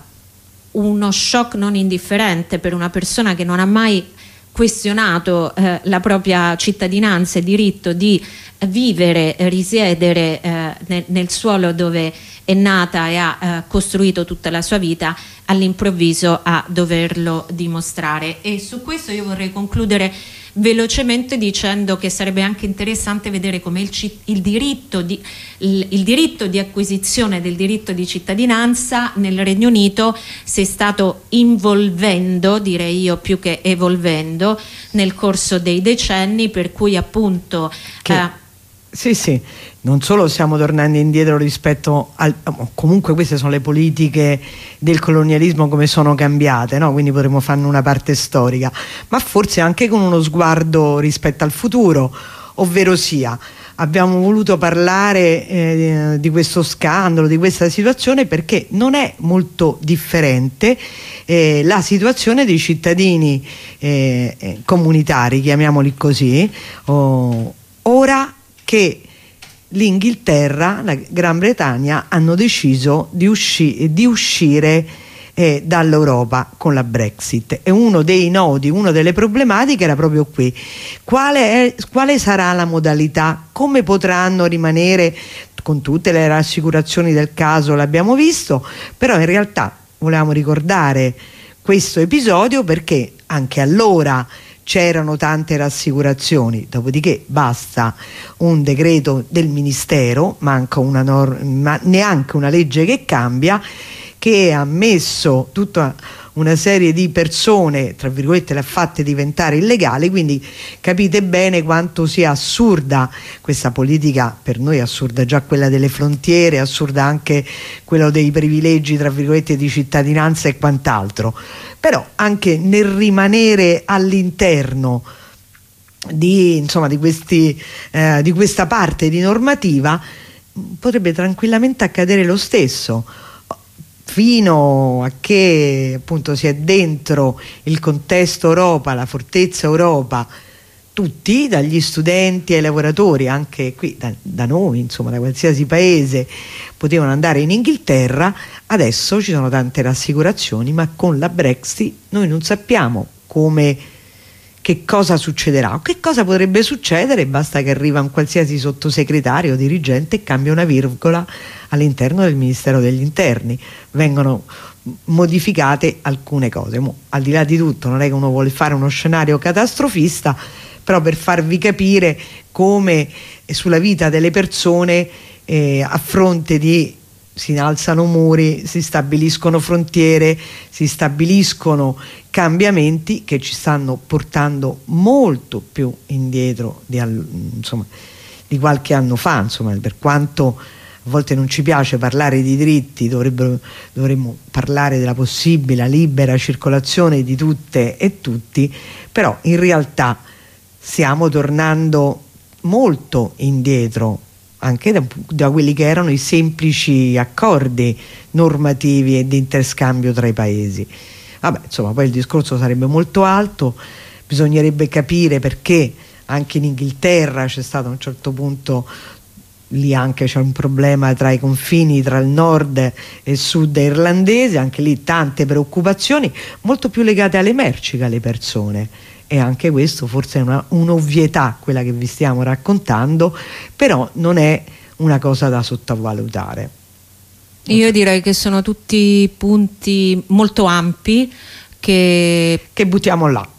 uh, uno shock non indifferente per una persona che non ha mai questionato uh, la propria cittadinanza e diritto di vivere, risiedere uh, nel, nel suolo dove è nata e ha uh, costruito tutta la sua vita, all'improvviso a doverlo dimostrare. E su questo io vorrei concludere velocemente dicendo che sarebbe anche interessante vedere come il, il, diritto di, il, il diritto di acquisizione del diritto di cittadinanza nel Regno Unito si è stato involvendo, direi io più che evolvendo, nel corso dei decenni, per cui appunto che, eh, sì sì non solo stiamo tornando indietro rispetto al, comunque queste sono le politiche del colonialismo come sono cambiate, no? Quindi potremmo farne una parte storica, ma forse anche con uno sguardo rispetto al futuro, ovvero sia abbiamo voluto parlare eh, di questo scandalo, di questa situazione, perché non è molto differente eh, la situazione dei cittadini eh, eh, comunitari, chiamiamoli così, oh, ora che l'Inghilterra, la Gran Bretagna hanno deciso di, usci- di uscire eh, dall'Europa con la Brexit. E uno dei nodi, una delle problematiche era proprio qui: quale, è, quale sarà la modalità, come potranno rimanere, con tutte le rassicurazioni del caso l'abbiamo visto, però in realtà volevamo ricordare questo episodio perché anche allora c'erano tante rassicurazioni, dopodiché basta un decreto del Ministero, manca una norma, neanche una legge che cambia, che ha messo tutta una serie di persone, tra virgolette, le ha fatte diventare illegali. Quindi capite bene quanto sia assurda questa politica, per noi è assurda già quella delle frontiere, assurda anche quello dei privilegi, tra virgolette, di cittadinanza e quant'altro. Però anche nel rimanere all'interno di, insomma, di, questi, eh, di questa parte di normativa potrebbe tranquillamente accadere lo stesso, fino a che appunto si è dentro il contesto Europa, la fortezza Europa, tutti, dagli studenti ai lavoratori, anche qui da, da noi, insomma da qualsiasi paese, potevano andare in Inghilterra. Adesso ci sono tante rassicurazioni, ma con la Brexit noi non sappiamo come, che cosa succederà o che cosa potrebbe succedere. Basta che arriva un qualsiasi sottosegretario o dirigente e cambia una virgola all'interno del Ministero degli Interni, vengono modificate alcune cose. Mo, al di là di tutto, non è che uno vuole fare uno scenario catastrofista, però per farvi capire come sulla vita delle persone eh, a fronte di si innalzano muri, si stabiliscono frontiere, si stabiliscono cambiamenti che ci stanno portando molto più indietro di, insomma, di qualche anno fa, insomma, per quanto a volte non ci piace parlare di diritti, dovremmo parlare della possibile libera circolazione di tutte e tutti, però in realtà stiamo tornando molto indietro anche da, da quelli che erano i semplici accordi normativi e di interscambio tra i paesi. Vabbè, insomma, poi il discorso sarebbe molto alto, bisognerebbe capire perché anche in Inghilterra c'è stato a un certo punto, lì anche c'è un problema tra i confini tra il nord e il sud irlandese, anche lì tante preoccupazioni molto più legate alle merci che alle persone, e anche questo forse è una, un'ovvietà quella che vi stiamo raccontando, però non è una cosa da sottovalutare. Io direi che sono tutti punti molto ampi che, che buttiamo là,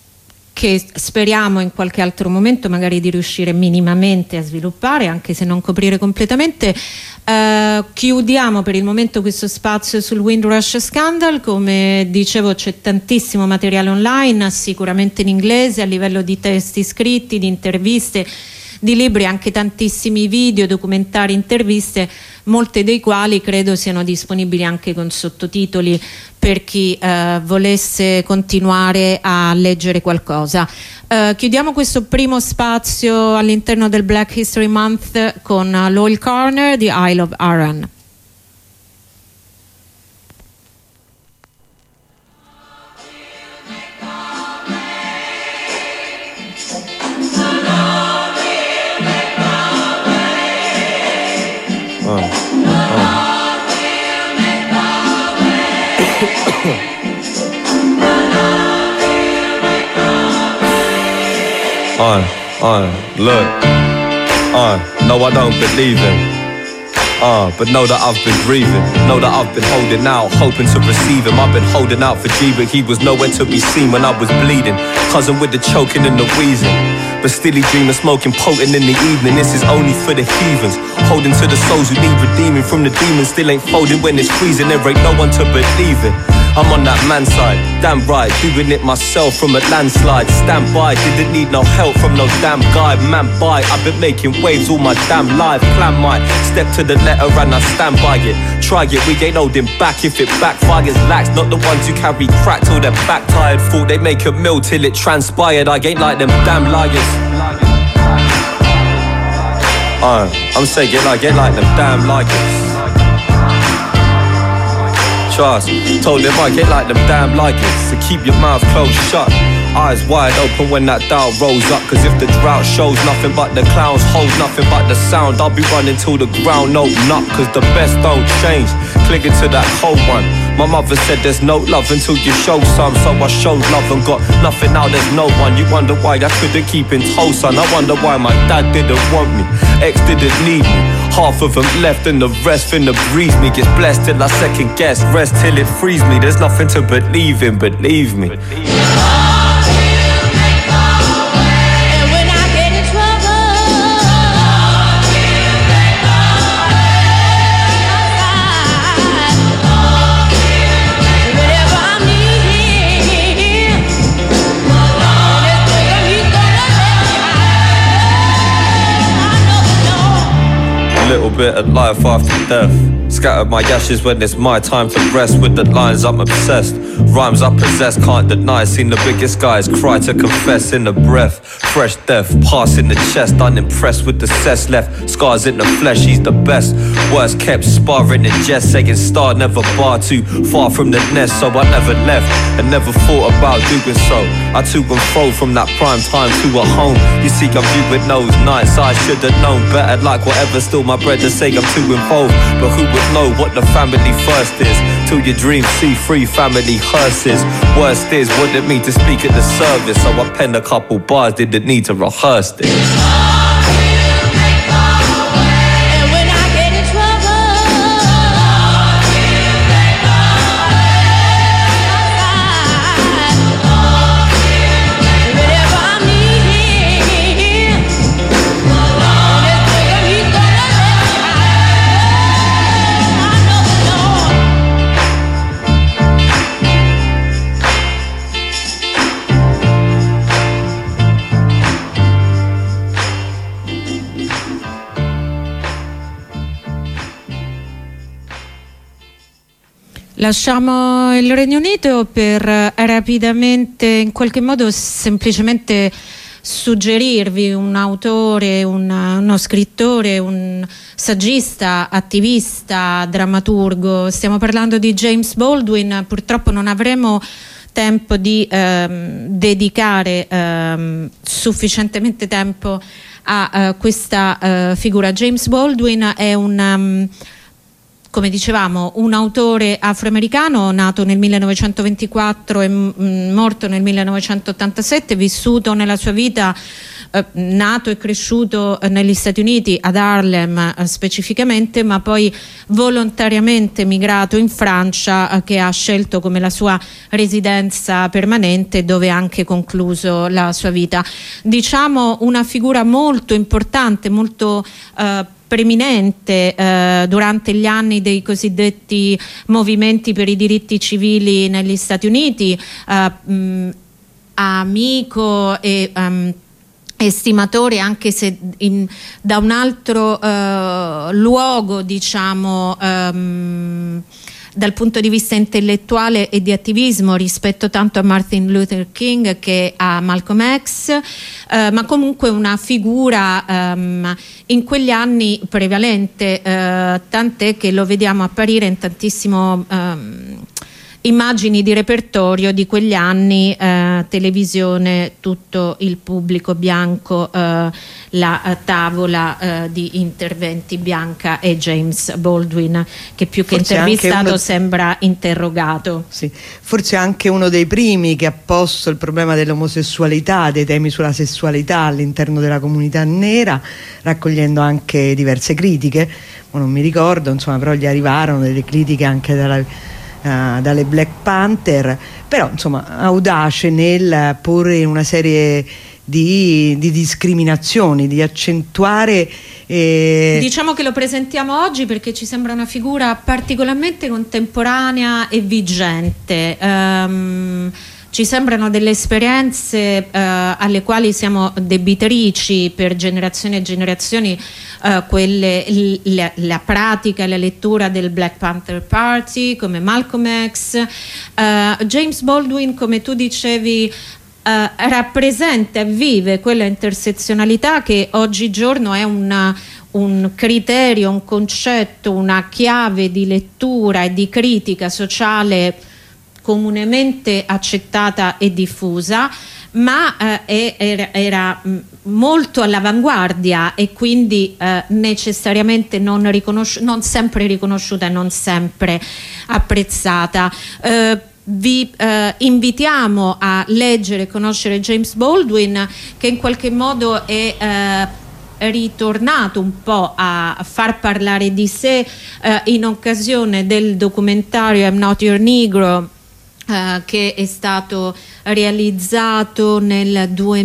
che speriamo in qualche altro momento magari di riuscire minimamente a sviluppare, anche se non coprire completamente. Uh, chiudiamo per il momento questo spazio sul Windrush Scandal. Come dicevo, c'è tantissimo materiale online, sicuramente in inglese, a livello di testi scritti, di interviste, di libri, anche tantissimi video, documentari, interviste, molte dei quali credo siano disponibili anche con sottotitoli per chi eh, volesse continuare a leggere qualcosa. Eh, chiudiamo questo primo spazio all'interno del Black History Month con l'Oil Corner di Isle of Arran. On, on, look, on, no I don't believe him, uh, but know that I've been grieving, know that I've been holding out, hoping to receive him. I've been holding out for G, but he was nowhere to be seen when I was bleeding, cousin with the choking and the wheezing, but still he dreaming, smoking potent in the evening. This is only for the heathens, holding to the souls who need redeeming from the demons, still ain't folding when it's freezing, there ain't no one to believe in. I'm on that man's side, damn right, doing it myself from a landslide. Stand by, didn't need no help from no damn guy. Man by, I've been making waves all my damn life. Plan my step to the letter and I stand by it. Try it, we ain't holding back if it backfires. Lax, not the ones who carry crack till they're back tired. Thought they make a mill till it transpired. I ain't like them damn liars. Uh, I'm saying I ain't like them damn liars. Trust, told him I get like them damn likers, so keep your mouth closed shut, eyes wide open when that dial rolls up. Cause if the drought shows nothing but the clowns, holds nothing but the sound, I'll be running till the ground open up. Cause the best don't change, clinging to that cold one. My mother said there's no love until you show some, so I showed love and got nothing, now there's no one. You wonder why I couldn't keep in tow, son. I wonder why my dad didn't want me, ex didn't need me. Half of them left and the rest finna breeze me. Gets blessed till I second guess, rest till it frees me. There's nothing to believe in, believe me. little bit of life after death. Scattered my ashes when it's my time to rest. With the lines I'm obsessed, rhymes I possess, can't deny. Seen the biggest guys cry to confess in the breath. Fresh death, pass in the chest, unimpressed with the cess left. Scars in the flesh, he's the best. Worst kept, sparring in jest, saying star never bar, too far from the nest. So I never left and never thought about doing so. I to and fro from that prime time to a home. You see I'm viewing those nights, I should have known better. Like whatever, still my brothers say I'm too involved. But who would know what the family first is? Till your dreams see free family hearses. Worst is what it mean to speak at the service. So I penned a couple bars, didn't need to rehearse this. Lasciamo il Regno Unito per rapidamente, in qualche modo, semplicemente suggerirvi un autore, un, uno scrittore, un saggista, attivista, drammaturgo. Stiamo parlando di James Baldwin. Purtroppo non avremo tempo di ehm, dedicare ehm, sufficientemente tempo a uh, questa uh, figura. James Baldwin è un... Um, come dicevamo, un autore afroamericano nato nel millenovecentoventiquattro e morto nel millenovecentottantasette, vissuto nella sua vita, eh, nato e cresciuto negli Stati Uniti, ad Harlem eh, specificamente, ma poi volontariamente migrato in Francia, eh, che ha scelto come la sua residenza permanente, dove ha anche concluso la sua vita. Diciamo una figura molto importante, molto eh, preminente eh, durante gli anni dei cosiddetti movimenti per i diritti civili negli Stati Uniti, eh, mh, amico e um, estimatore, anche se in, da un altro eh, luogo, diciamo, um, dal punto di vista intellettuale e di attivismo, rispetto tanto a Martin Luther King che a Malcolm X, eh, ma comunque una figura um, in quegli anni prevalente, eh, tant'è che lo vediamo apparire in tantissimo um, immagini di repertorio di quegli anni, eh, televisione, tutto il pubblico bianco, eh, la eh, tavola eh, di interventi bianca e James Baldwin che più che forse intervistato uno... sembra interrogato. Sì. Forse anche uno dei primi che ha posto il problema dell'omosessualità, dei temi sulla sessualità all'interno della comunità nera, raccogliendo anche diverse critiche. Non mi ricordo, insomma, però gli arrivarono delle critiche anche dalla Uh, dalle Black Panther, però insomma audace nel porre in una serie di, di discriminazioni, di accentuare eh... diciamo che lo presentiamo oggi perché ci sembra una figura particolarmente contemporanea e vigente. um, Ci sembrano delle esperienze eh, alle quali siamo debitrici per generazioni e generazioni, eh, quelle, la, la pratica e la lettura del Black Panther Party, come Malcolm X. Eh, James Baldwin, come tu dicevi, eh, rappresenta e vive quella intersezionalità che oggigiorno è una, un criterio, un concetto, una chiave di lettura e di critica sociale comunemente accettata e diffusa, ma eh, era, era molto all'avanguardia e quindi eh, necessariamente non, non sempre riconosciuta e non sempre apprezzata. Eh, vi eh, invitiamo a leggere e conoscere James Baldwin, che in qualche modo è eh, ritornato un po' a far parlare di sé eh, in occasione del documentario I'm Not Your Negro, Uh, che è stato realizzato nel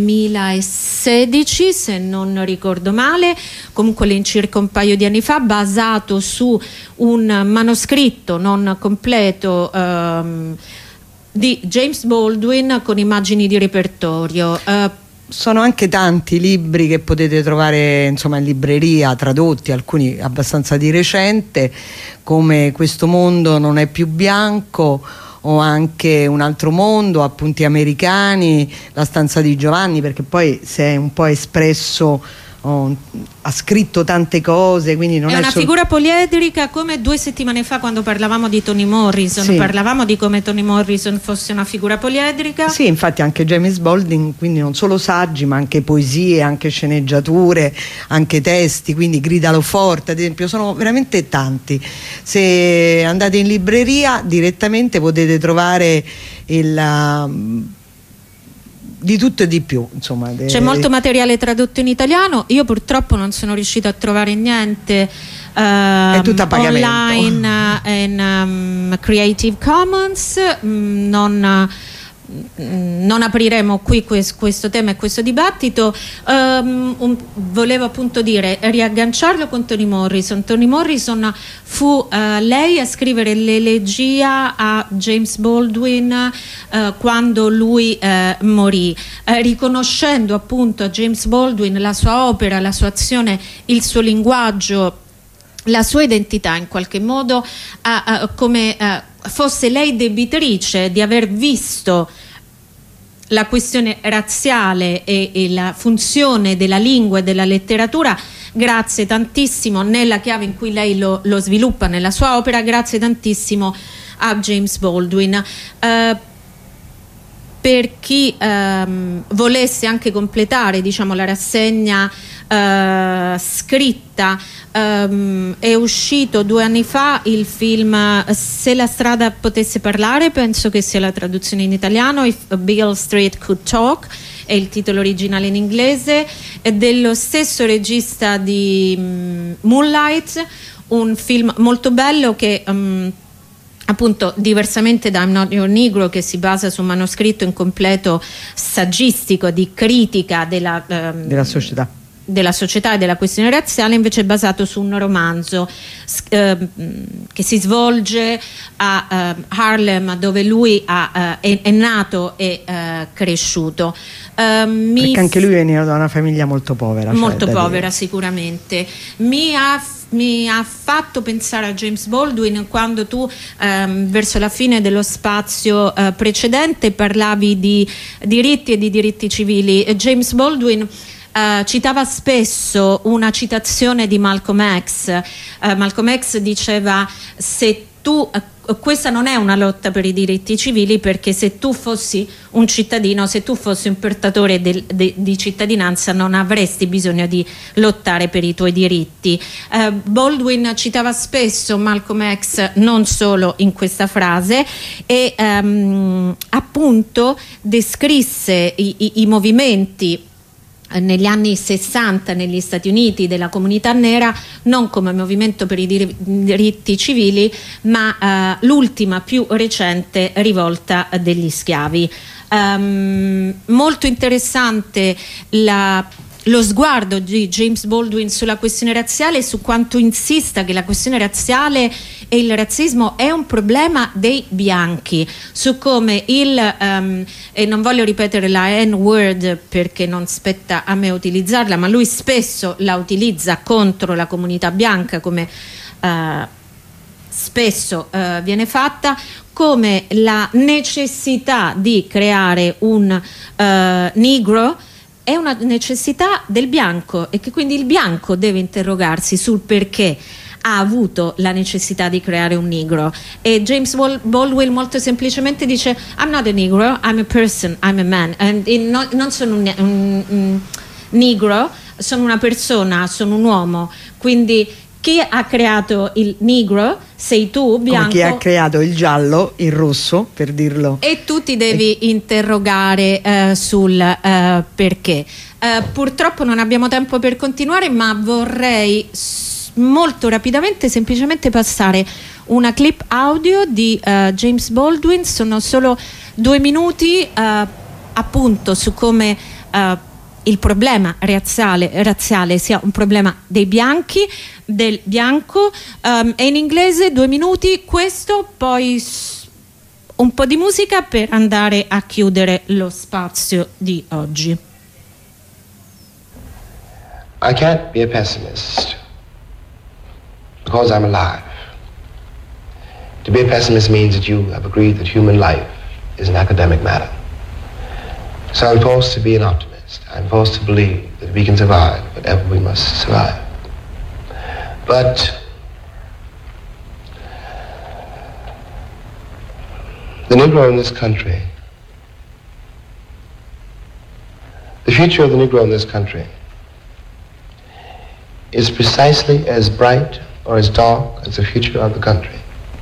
duemilasedici, se non ricordo male, comunque all'incirca un paio di anni fa, basato su un manoscritto non completo um, di James Baldwin con immagini di repertorio. Uh, sono anche tanti libri che potete trovare insomma in libreria, tradotti, alcuni abbastanza di recente, come Questo mondo non è più bianco, o anche Un altro mondo, Appunti americani, La stanza di Giovanni, perché poi si è un po' espresso, oh, ha scritto tante cose, quindi non è, è una sol- figura poliedrica, come due settimane fa quando parlavamo di Toni Morrison, sì. parlavamo di come Toni Morrison fosse una figura poliedrica. Sì, infatti anche James Baldwin, quindi non solo saggi ma anche poesie, anche sceneggiature, anche testi, quindi Gridalo forte ad esempio, sono veramente tanti. Se andate in libreria direttamente potete trovare il... di tutto e di più, insomma. C'è molto materiale tradotto in italiano. Io purtroppo non sono riuscito a trovare niente uh, è tutta a pagamento. online uh, in um, Creative Commons. Mm, non, mm, non apriremo qui quest, questo tema e questo dibattito. Um, un, volevo appunto dire, riagganciarlo con Toni Morrison. Toni Morrison fu uh, lei a scrivere l'elegia a James Baldwin uh, quando lui uh, morì, uh, riconoscendo appunto a James Baldwin la sua opera, la sua azione, il suo linguaggio, la sua identità in qualche modo, uh, uh, come uh, fosse lei debitrice di aver visto la questione razziale e, e la funzione della lingua e della letteratura, grazie tantissimo, nella chiave in cui lei lo, lo sviluppa nella sua opera, grazie tantissimo a James Baldwin. Uh, per chi um, volesse anche completare, diciamo, la rassegna uh, scritta, um, è uscito due anni fa il film Se la strada potesse parlare, penso che sia la traduzione in italiano, If Beale Street Could Talk, è il titolo originale in inglese, è dello stesso regista di um, Moonlight, un film molto bello che um, appunto, diversamente da I'm Not Your Negro, che si basa su un manoscritto incompleto saggistico di critica della, um, della società della società e della questione razziale, invece è basato su un romanzo eh, che si svolge a eh, Harlem, dove lui ha, eh, è, è nato e eh, cresciuto. Uh, mi perché anche lui veniva da una famiglia molto povera, molto cioè, povera sicuramente. Mi ha mi ha fatto pensare a James Baldwin quando tu ehm, verso la fine dello spazio eh, precedente parlavi di diritti e di diritti civili. James Baldwin Uh, citava spesso una citazione di Malcolm X. Uh, Malcolm X diceva: se tu, uh, questa non è una lotta per i diritti civili, perché se tu fossi un cittadino, se tu fossi un portatore del, de, di cittadinanza, non avresti bisogno di lottare per i tuoi diritti. Uh, Baldwin citava spesso Malcolm X, non solo in questa frase, e um, appunto descrisse i, i, i movimenti negli anni sessanta negli Stati Uniti della comunità nera non come movimento per i dir- diritti civili, ma uh, l'ultima più recente rivolta degli schiavi. Um, molto interessante la lo sguardo di James Baldwin sulla questione razziale, su quanto insista che la questione razziale e il razzismo è un problema dei bianchi, su come il um, e non voglio ripetere la N-word perché non spetta a me utilizzarla, ma lui spesso la utilizza contro la comunità bianca, come uh, spesso uh, viene fatta, come la necessità di creare un uh, negro è una necessità del bianco, e che quindi il bianco deve interrogarsi sul perché ha avuto la necessità di creare un negro. E James Baldwin molto semplicemente dice: I'm not a negro, I'm a person, I'm a man. And no, non sono un, un, un negro, sono una persona, sono un uomo. Quindi chi ha creato il negro sei tu, bianco. Come chi ha creato il giallo, il rosso, per dirlo. E tu ti devi e... interrogare uh, sul uh, perché. Uh, purtroppo non abbiamo tempo per continuare, ma vorrei s- molto rapidamente semplicemente passare una clip audio di uh, James Baldwin. Sono solo due minuti uh, appunto su come uh, il problema razziale, razziale sia un problema dei bianchi, del bianco, um, e in inglese due minuti questo, poi un po' di musica per andare a chiudere lo spazio di oggi. I can't be a pessimist because I'm alive. To be a pessimist means that you have agreed that human life is an academic matter. So I'm forced to be an optimist. I'm forced to believe that we can survive whatever we must survive. But the Negro in this country, the future of the Negro in this country is precisely as bright or as dark as the future of the country.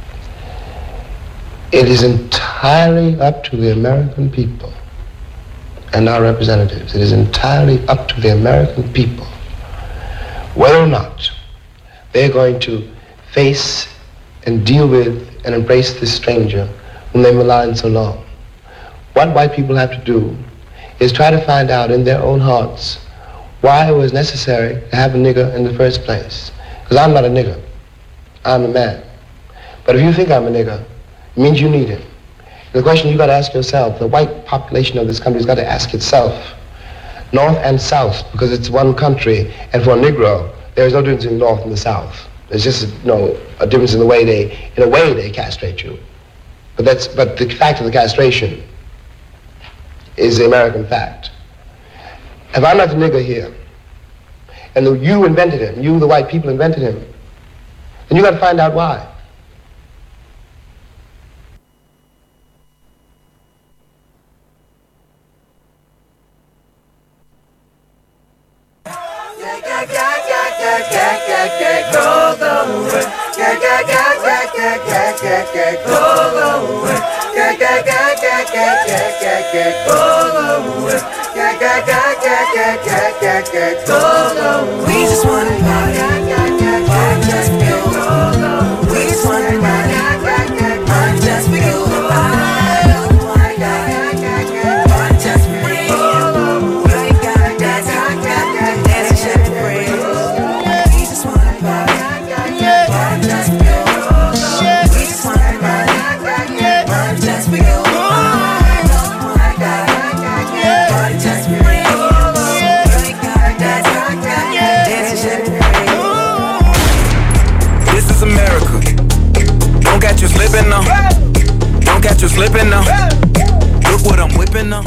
It is entirely up to the American people and our representatives. It is entirely up to the American people whether or not they're going to face and deal with and embrace this stranger whom they've maligned so long. What white people have to do is try to find out in their own hearts why it was necessary to have a nigger in the first place. Because I'm not a nigger, I'm a man. But if you think I'm a nigger, it means you need him. The question you've got to ask yourself, the white population of this country has got to ask itself, North and South, because it's one country, and for a Negro, there is no difference in the North and the South. There's just, you know, a difference in the way they, in a way they castrate you. But that's, but the fact of the castration is the American fact. If I'm not the nigger here, and the, you invented him, you, the white people, invented him, then you got to find out why. We just wanna party, party just for you. We just wanna party, party just for you. Party just for you. We gotta dance, dance and shake the breeze. We just wanna party, party just for you. We just wanna party, party just for you. Party just for you. Don't catch you slipping now. Don't catch you slipping now. Look what I'm whipping now.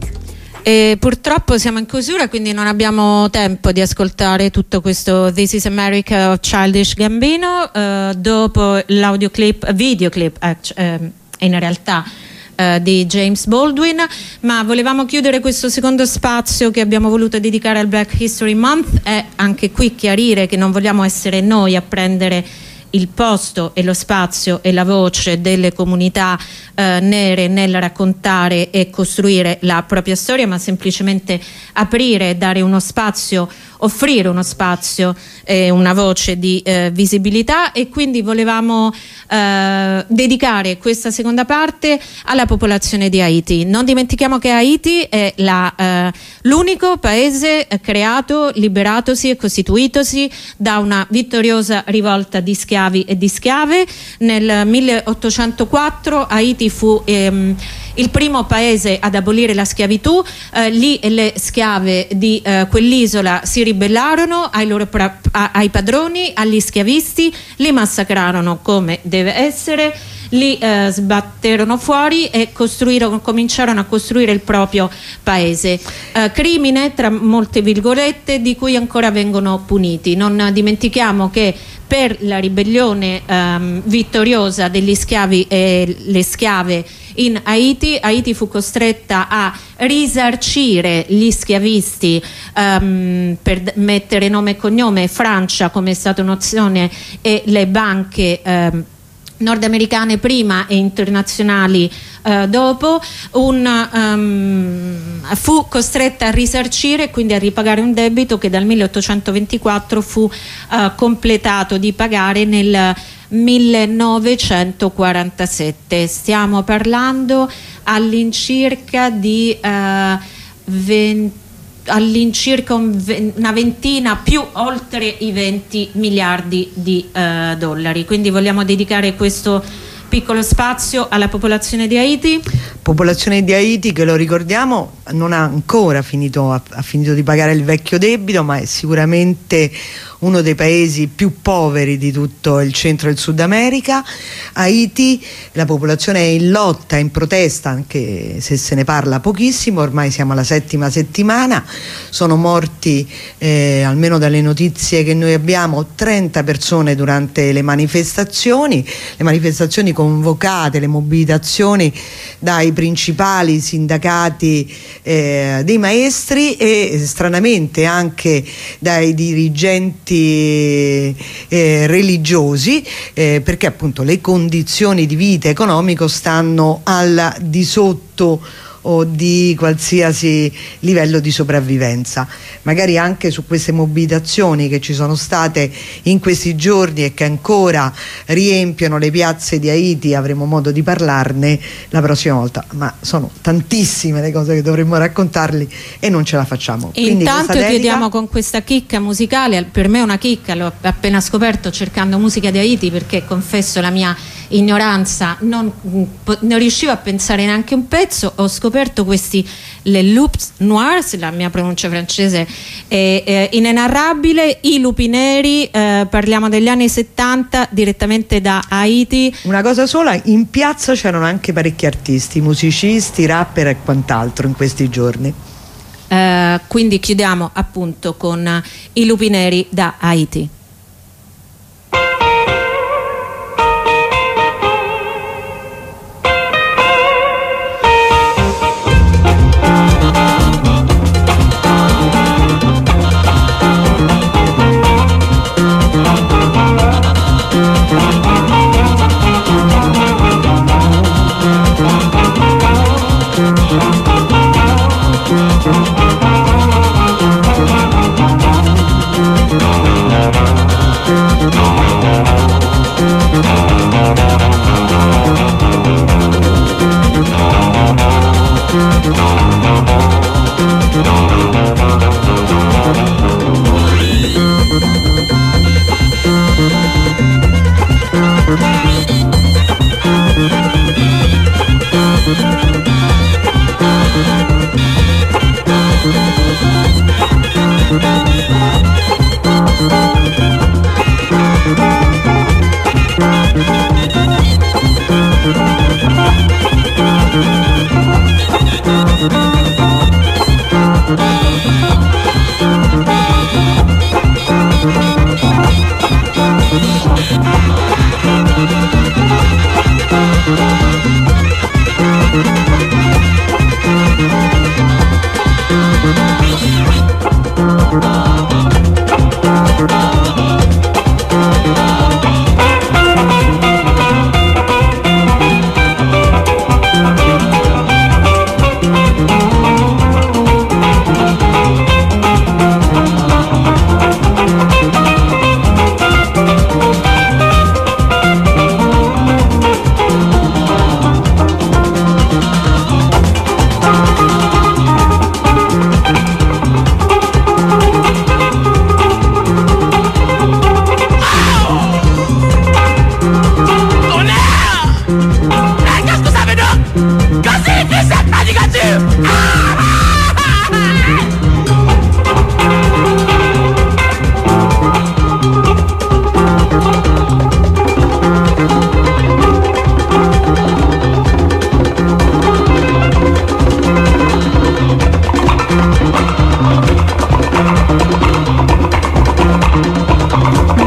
E purtroppo siamo in chiusura, quindi non abbiamo tempo di ascoltare tutto questo This is America of Childish Gambino. Uh, dopo l'audioclip, videoclip uh, in realtà uh, di James Baldwin, ma volevamo chiudere questo secondo spazio che abbiamo voluto dedicare al Black History Month e anche qui chiarire che non vogliamo essere noi a prendere il posto e lo spazio e la voce delle comunità eh, nere nel raccontare e costruire la propria storia, ma semplicemente aprire, dare uno spazio, offrire uno spazio e una voce di eh, visibilità, e quindi volevamo eh, dedicare questa seconda parte alla popolazione di Haiti. Non dimentichiamo che Haiti è la, eh, l'unico paese creato, liberatosi e costituitosi da una vittoriosa rivolta di schiavi e di schiave. Nel milleottocentoquattro Haiti fu ehm, il primo paese ad abolire la schiavitù. Eh, lì le schiave di eh, quell'isola si ribellarono ai loro pra- a- ai padroni, agli schiavisti, li massacrarono come deve essere, li eh, sbatterono fuori e costruirono, cominciarono a costruire il proprio paese. Eh, crimine, tra molte virgolette, di cui ancora vengono puniti. Non dimentichiamo che per la ribellione ehm, vittoriosa degli schiavi e le schiave in Haiti, Haiti fu costretta a risarcire gli schiavisti, um, per mettere nome e cognome Francia come è stata un'opzione e le banche um, nordamericane prima e internazionali uh, dopo, un, um, fu costretta a risarcire, quindi a ripagare un debito che dal milleottocentoventiquattro fu uh, completato di pagare nel millenovecentoquarantasette. Stiamo parlando all'incirca di uh, venti all'incirca un, una ventina, più oltre i venti miliardi di uh, dollari. Quindi vogliamo dedicare questo piccolo spazio alla popolazione di Haiti. popolazione di Haiti, che lo ricordiamo non ha ancora finito, ha, ha finito di pagare il vecchio debito, ma è sicuramente uno dei paesi più poveri di tutto il centro e il Sud America. Haiti, la popolazione è in lotta, in protesta, anche se se ne parla pochissimo, ormai siamo alla settima settimana, sono morti, eh, almeno dalle notizie che noi abbiamo, trenta persone durante le manifestazioni, le manifestazioni convocate, le mobilitazioni dai principali sindacati eh, dei maestri e stranamente anche dai dirigenti Eh, religiosi, eh, perché appunto le condizioni di vita economico stanno al di sotto o di qualsiasi livello di sopravvivenza. Magari anche su queste mobilitazioni che ci sono state in questi giorni e che ancora riempiono le piazze di Haiti avremo modo di parlarne la prossima volta, ma sono tantissime le cose che dovremmo raccontarli e non ce la facciamo. Quindi intanto dedica... chiudiamo con questa chicca musicale, per me è una chicca, l'ho appena scoperto cercando musica di Haiti, perché confesso la mia ignoranza, non, non riuscivo a pensare neanche un pezzo. Ho scoperto questi Le Loups Noirs, la mia pronuncia francese è, è inenarrabile, i lupi neri, eh, parliamo degli anni settanta direttamente da Haiti. Una cosa sola, in piazza c'erano anche parecchi artisti, musicisti, rapper e quant'altro in questi giorni. Eh, quindi chiudiamo appunto con i lupi neri da Haiti.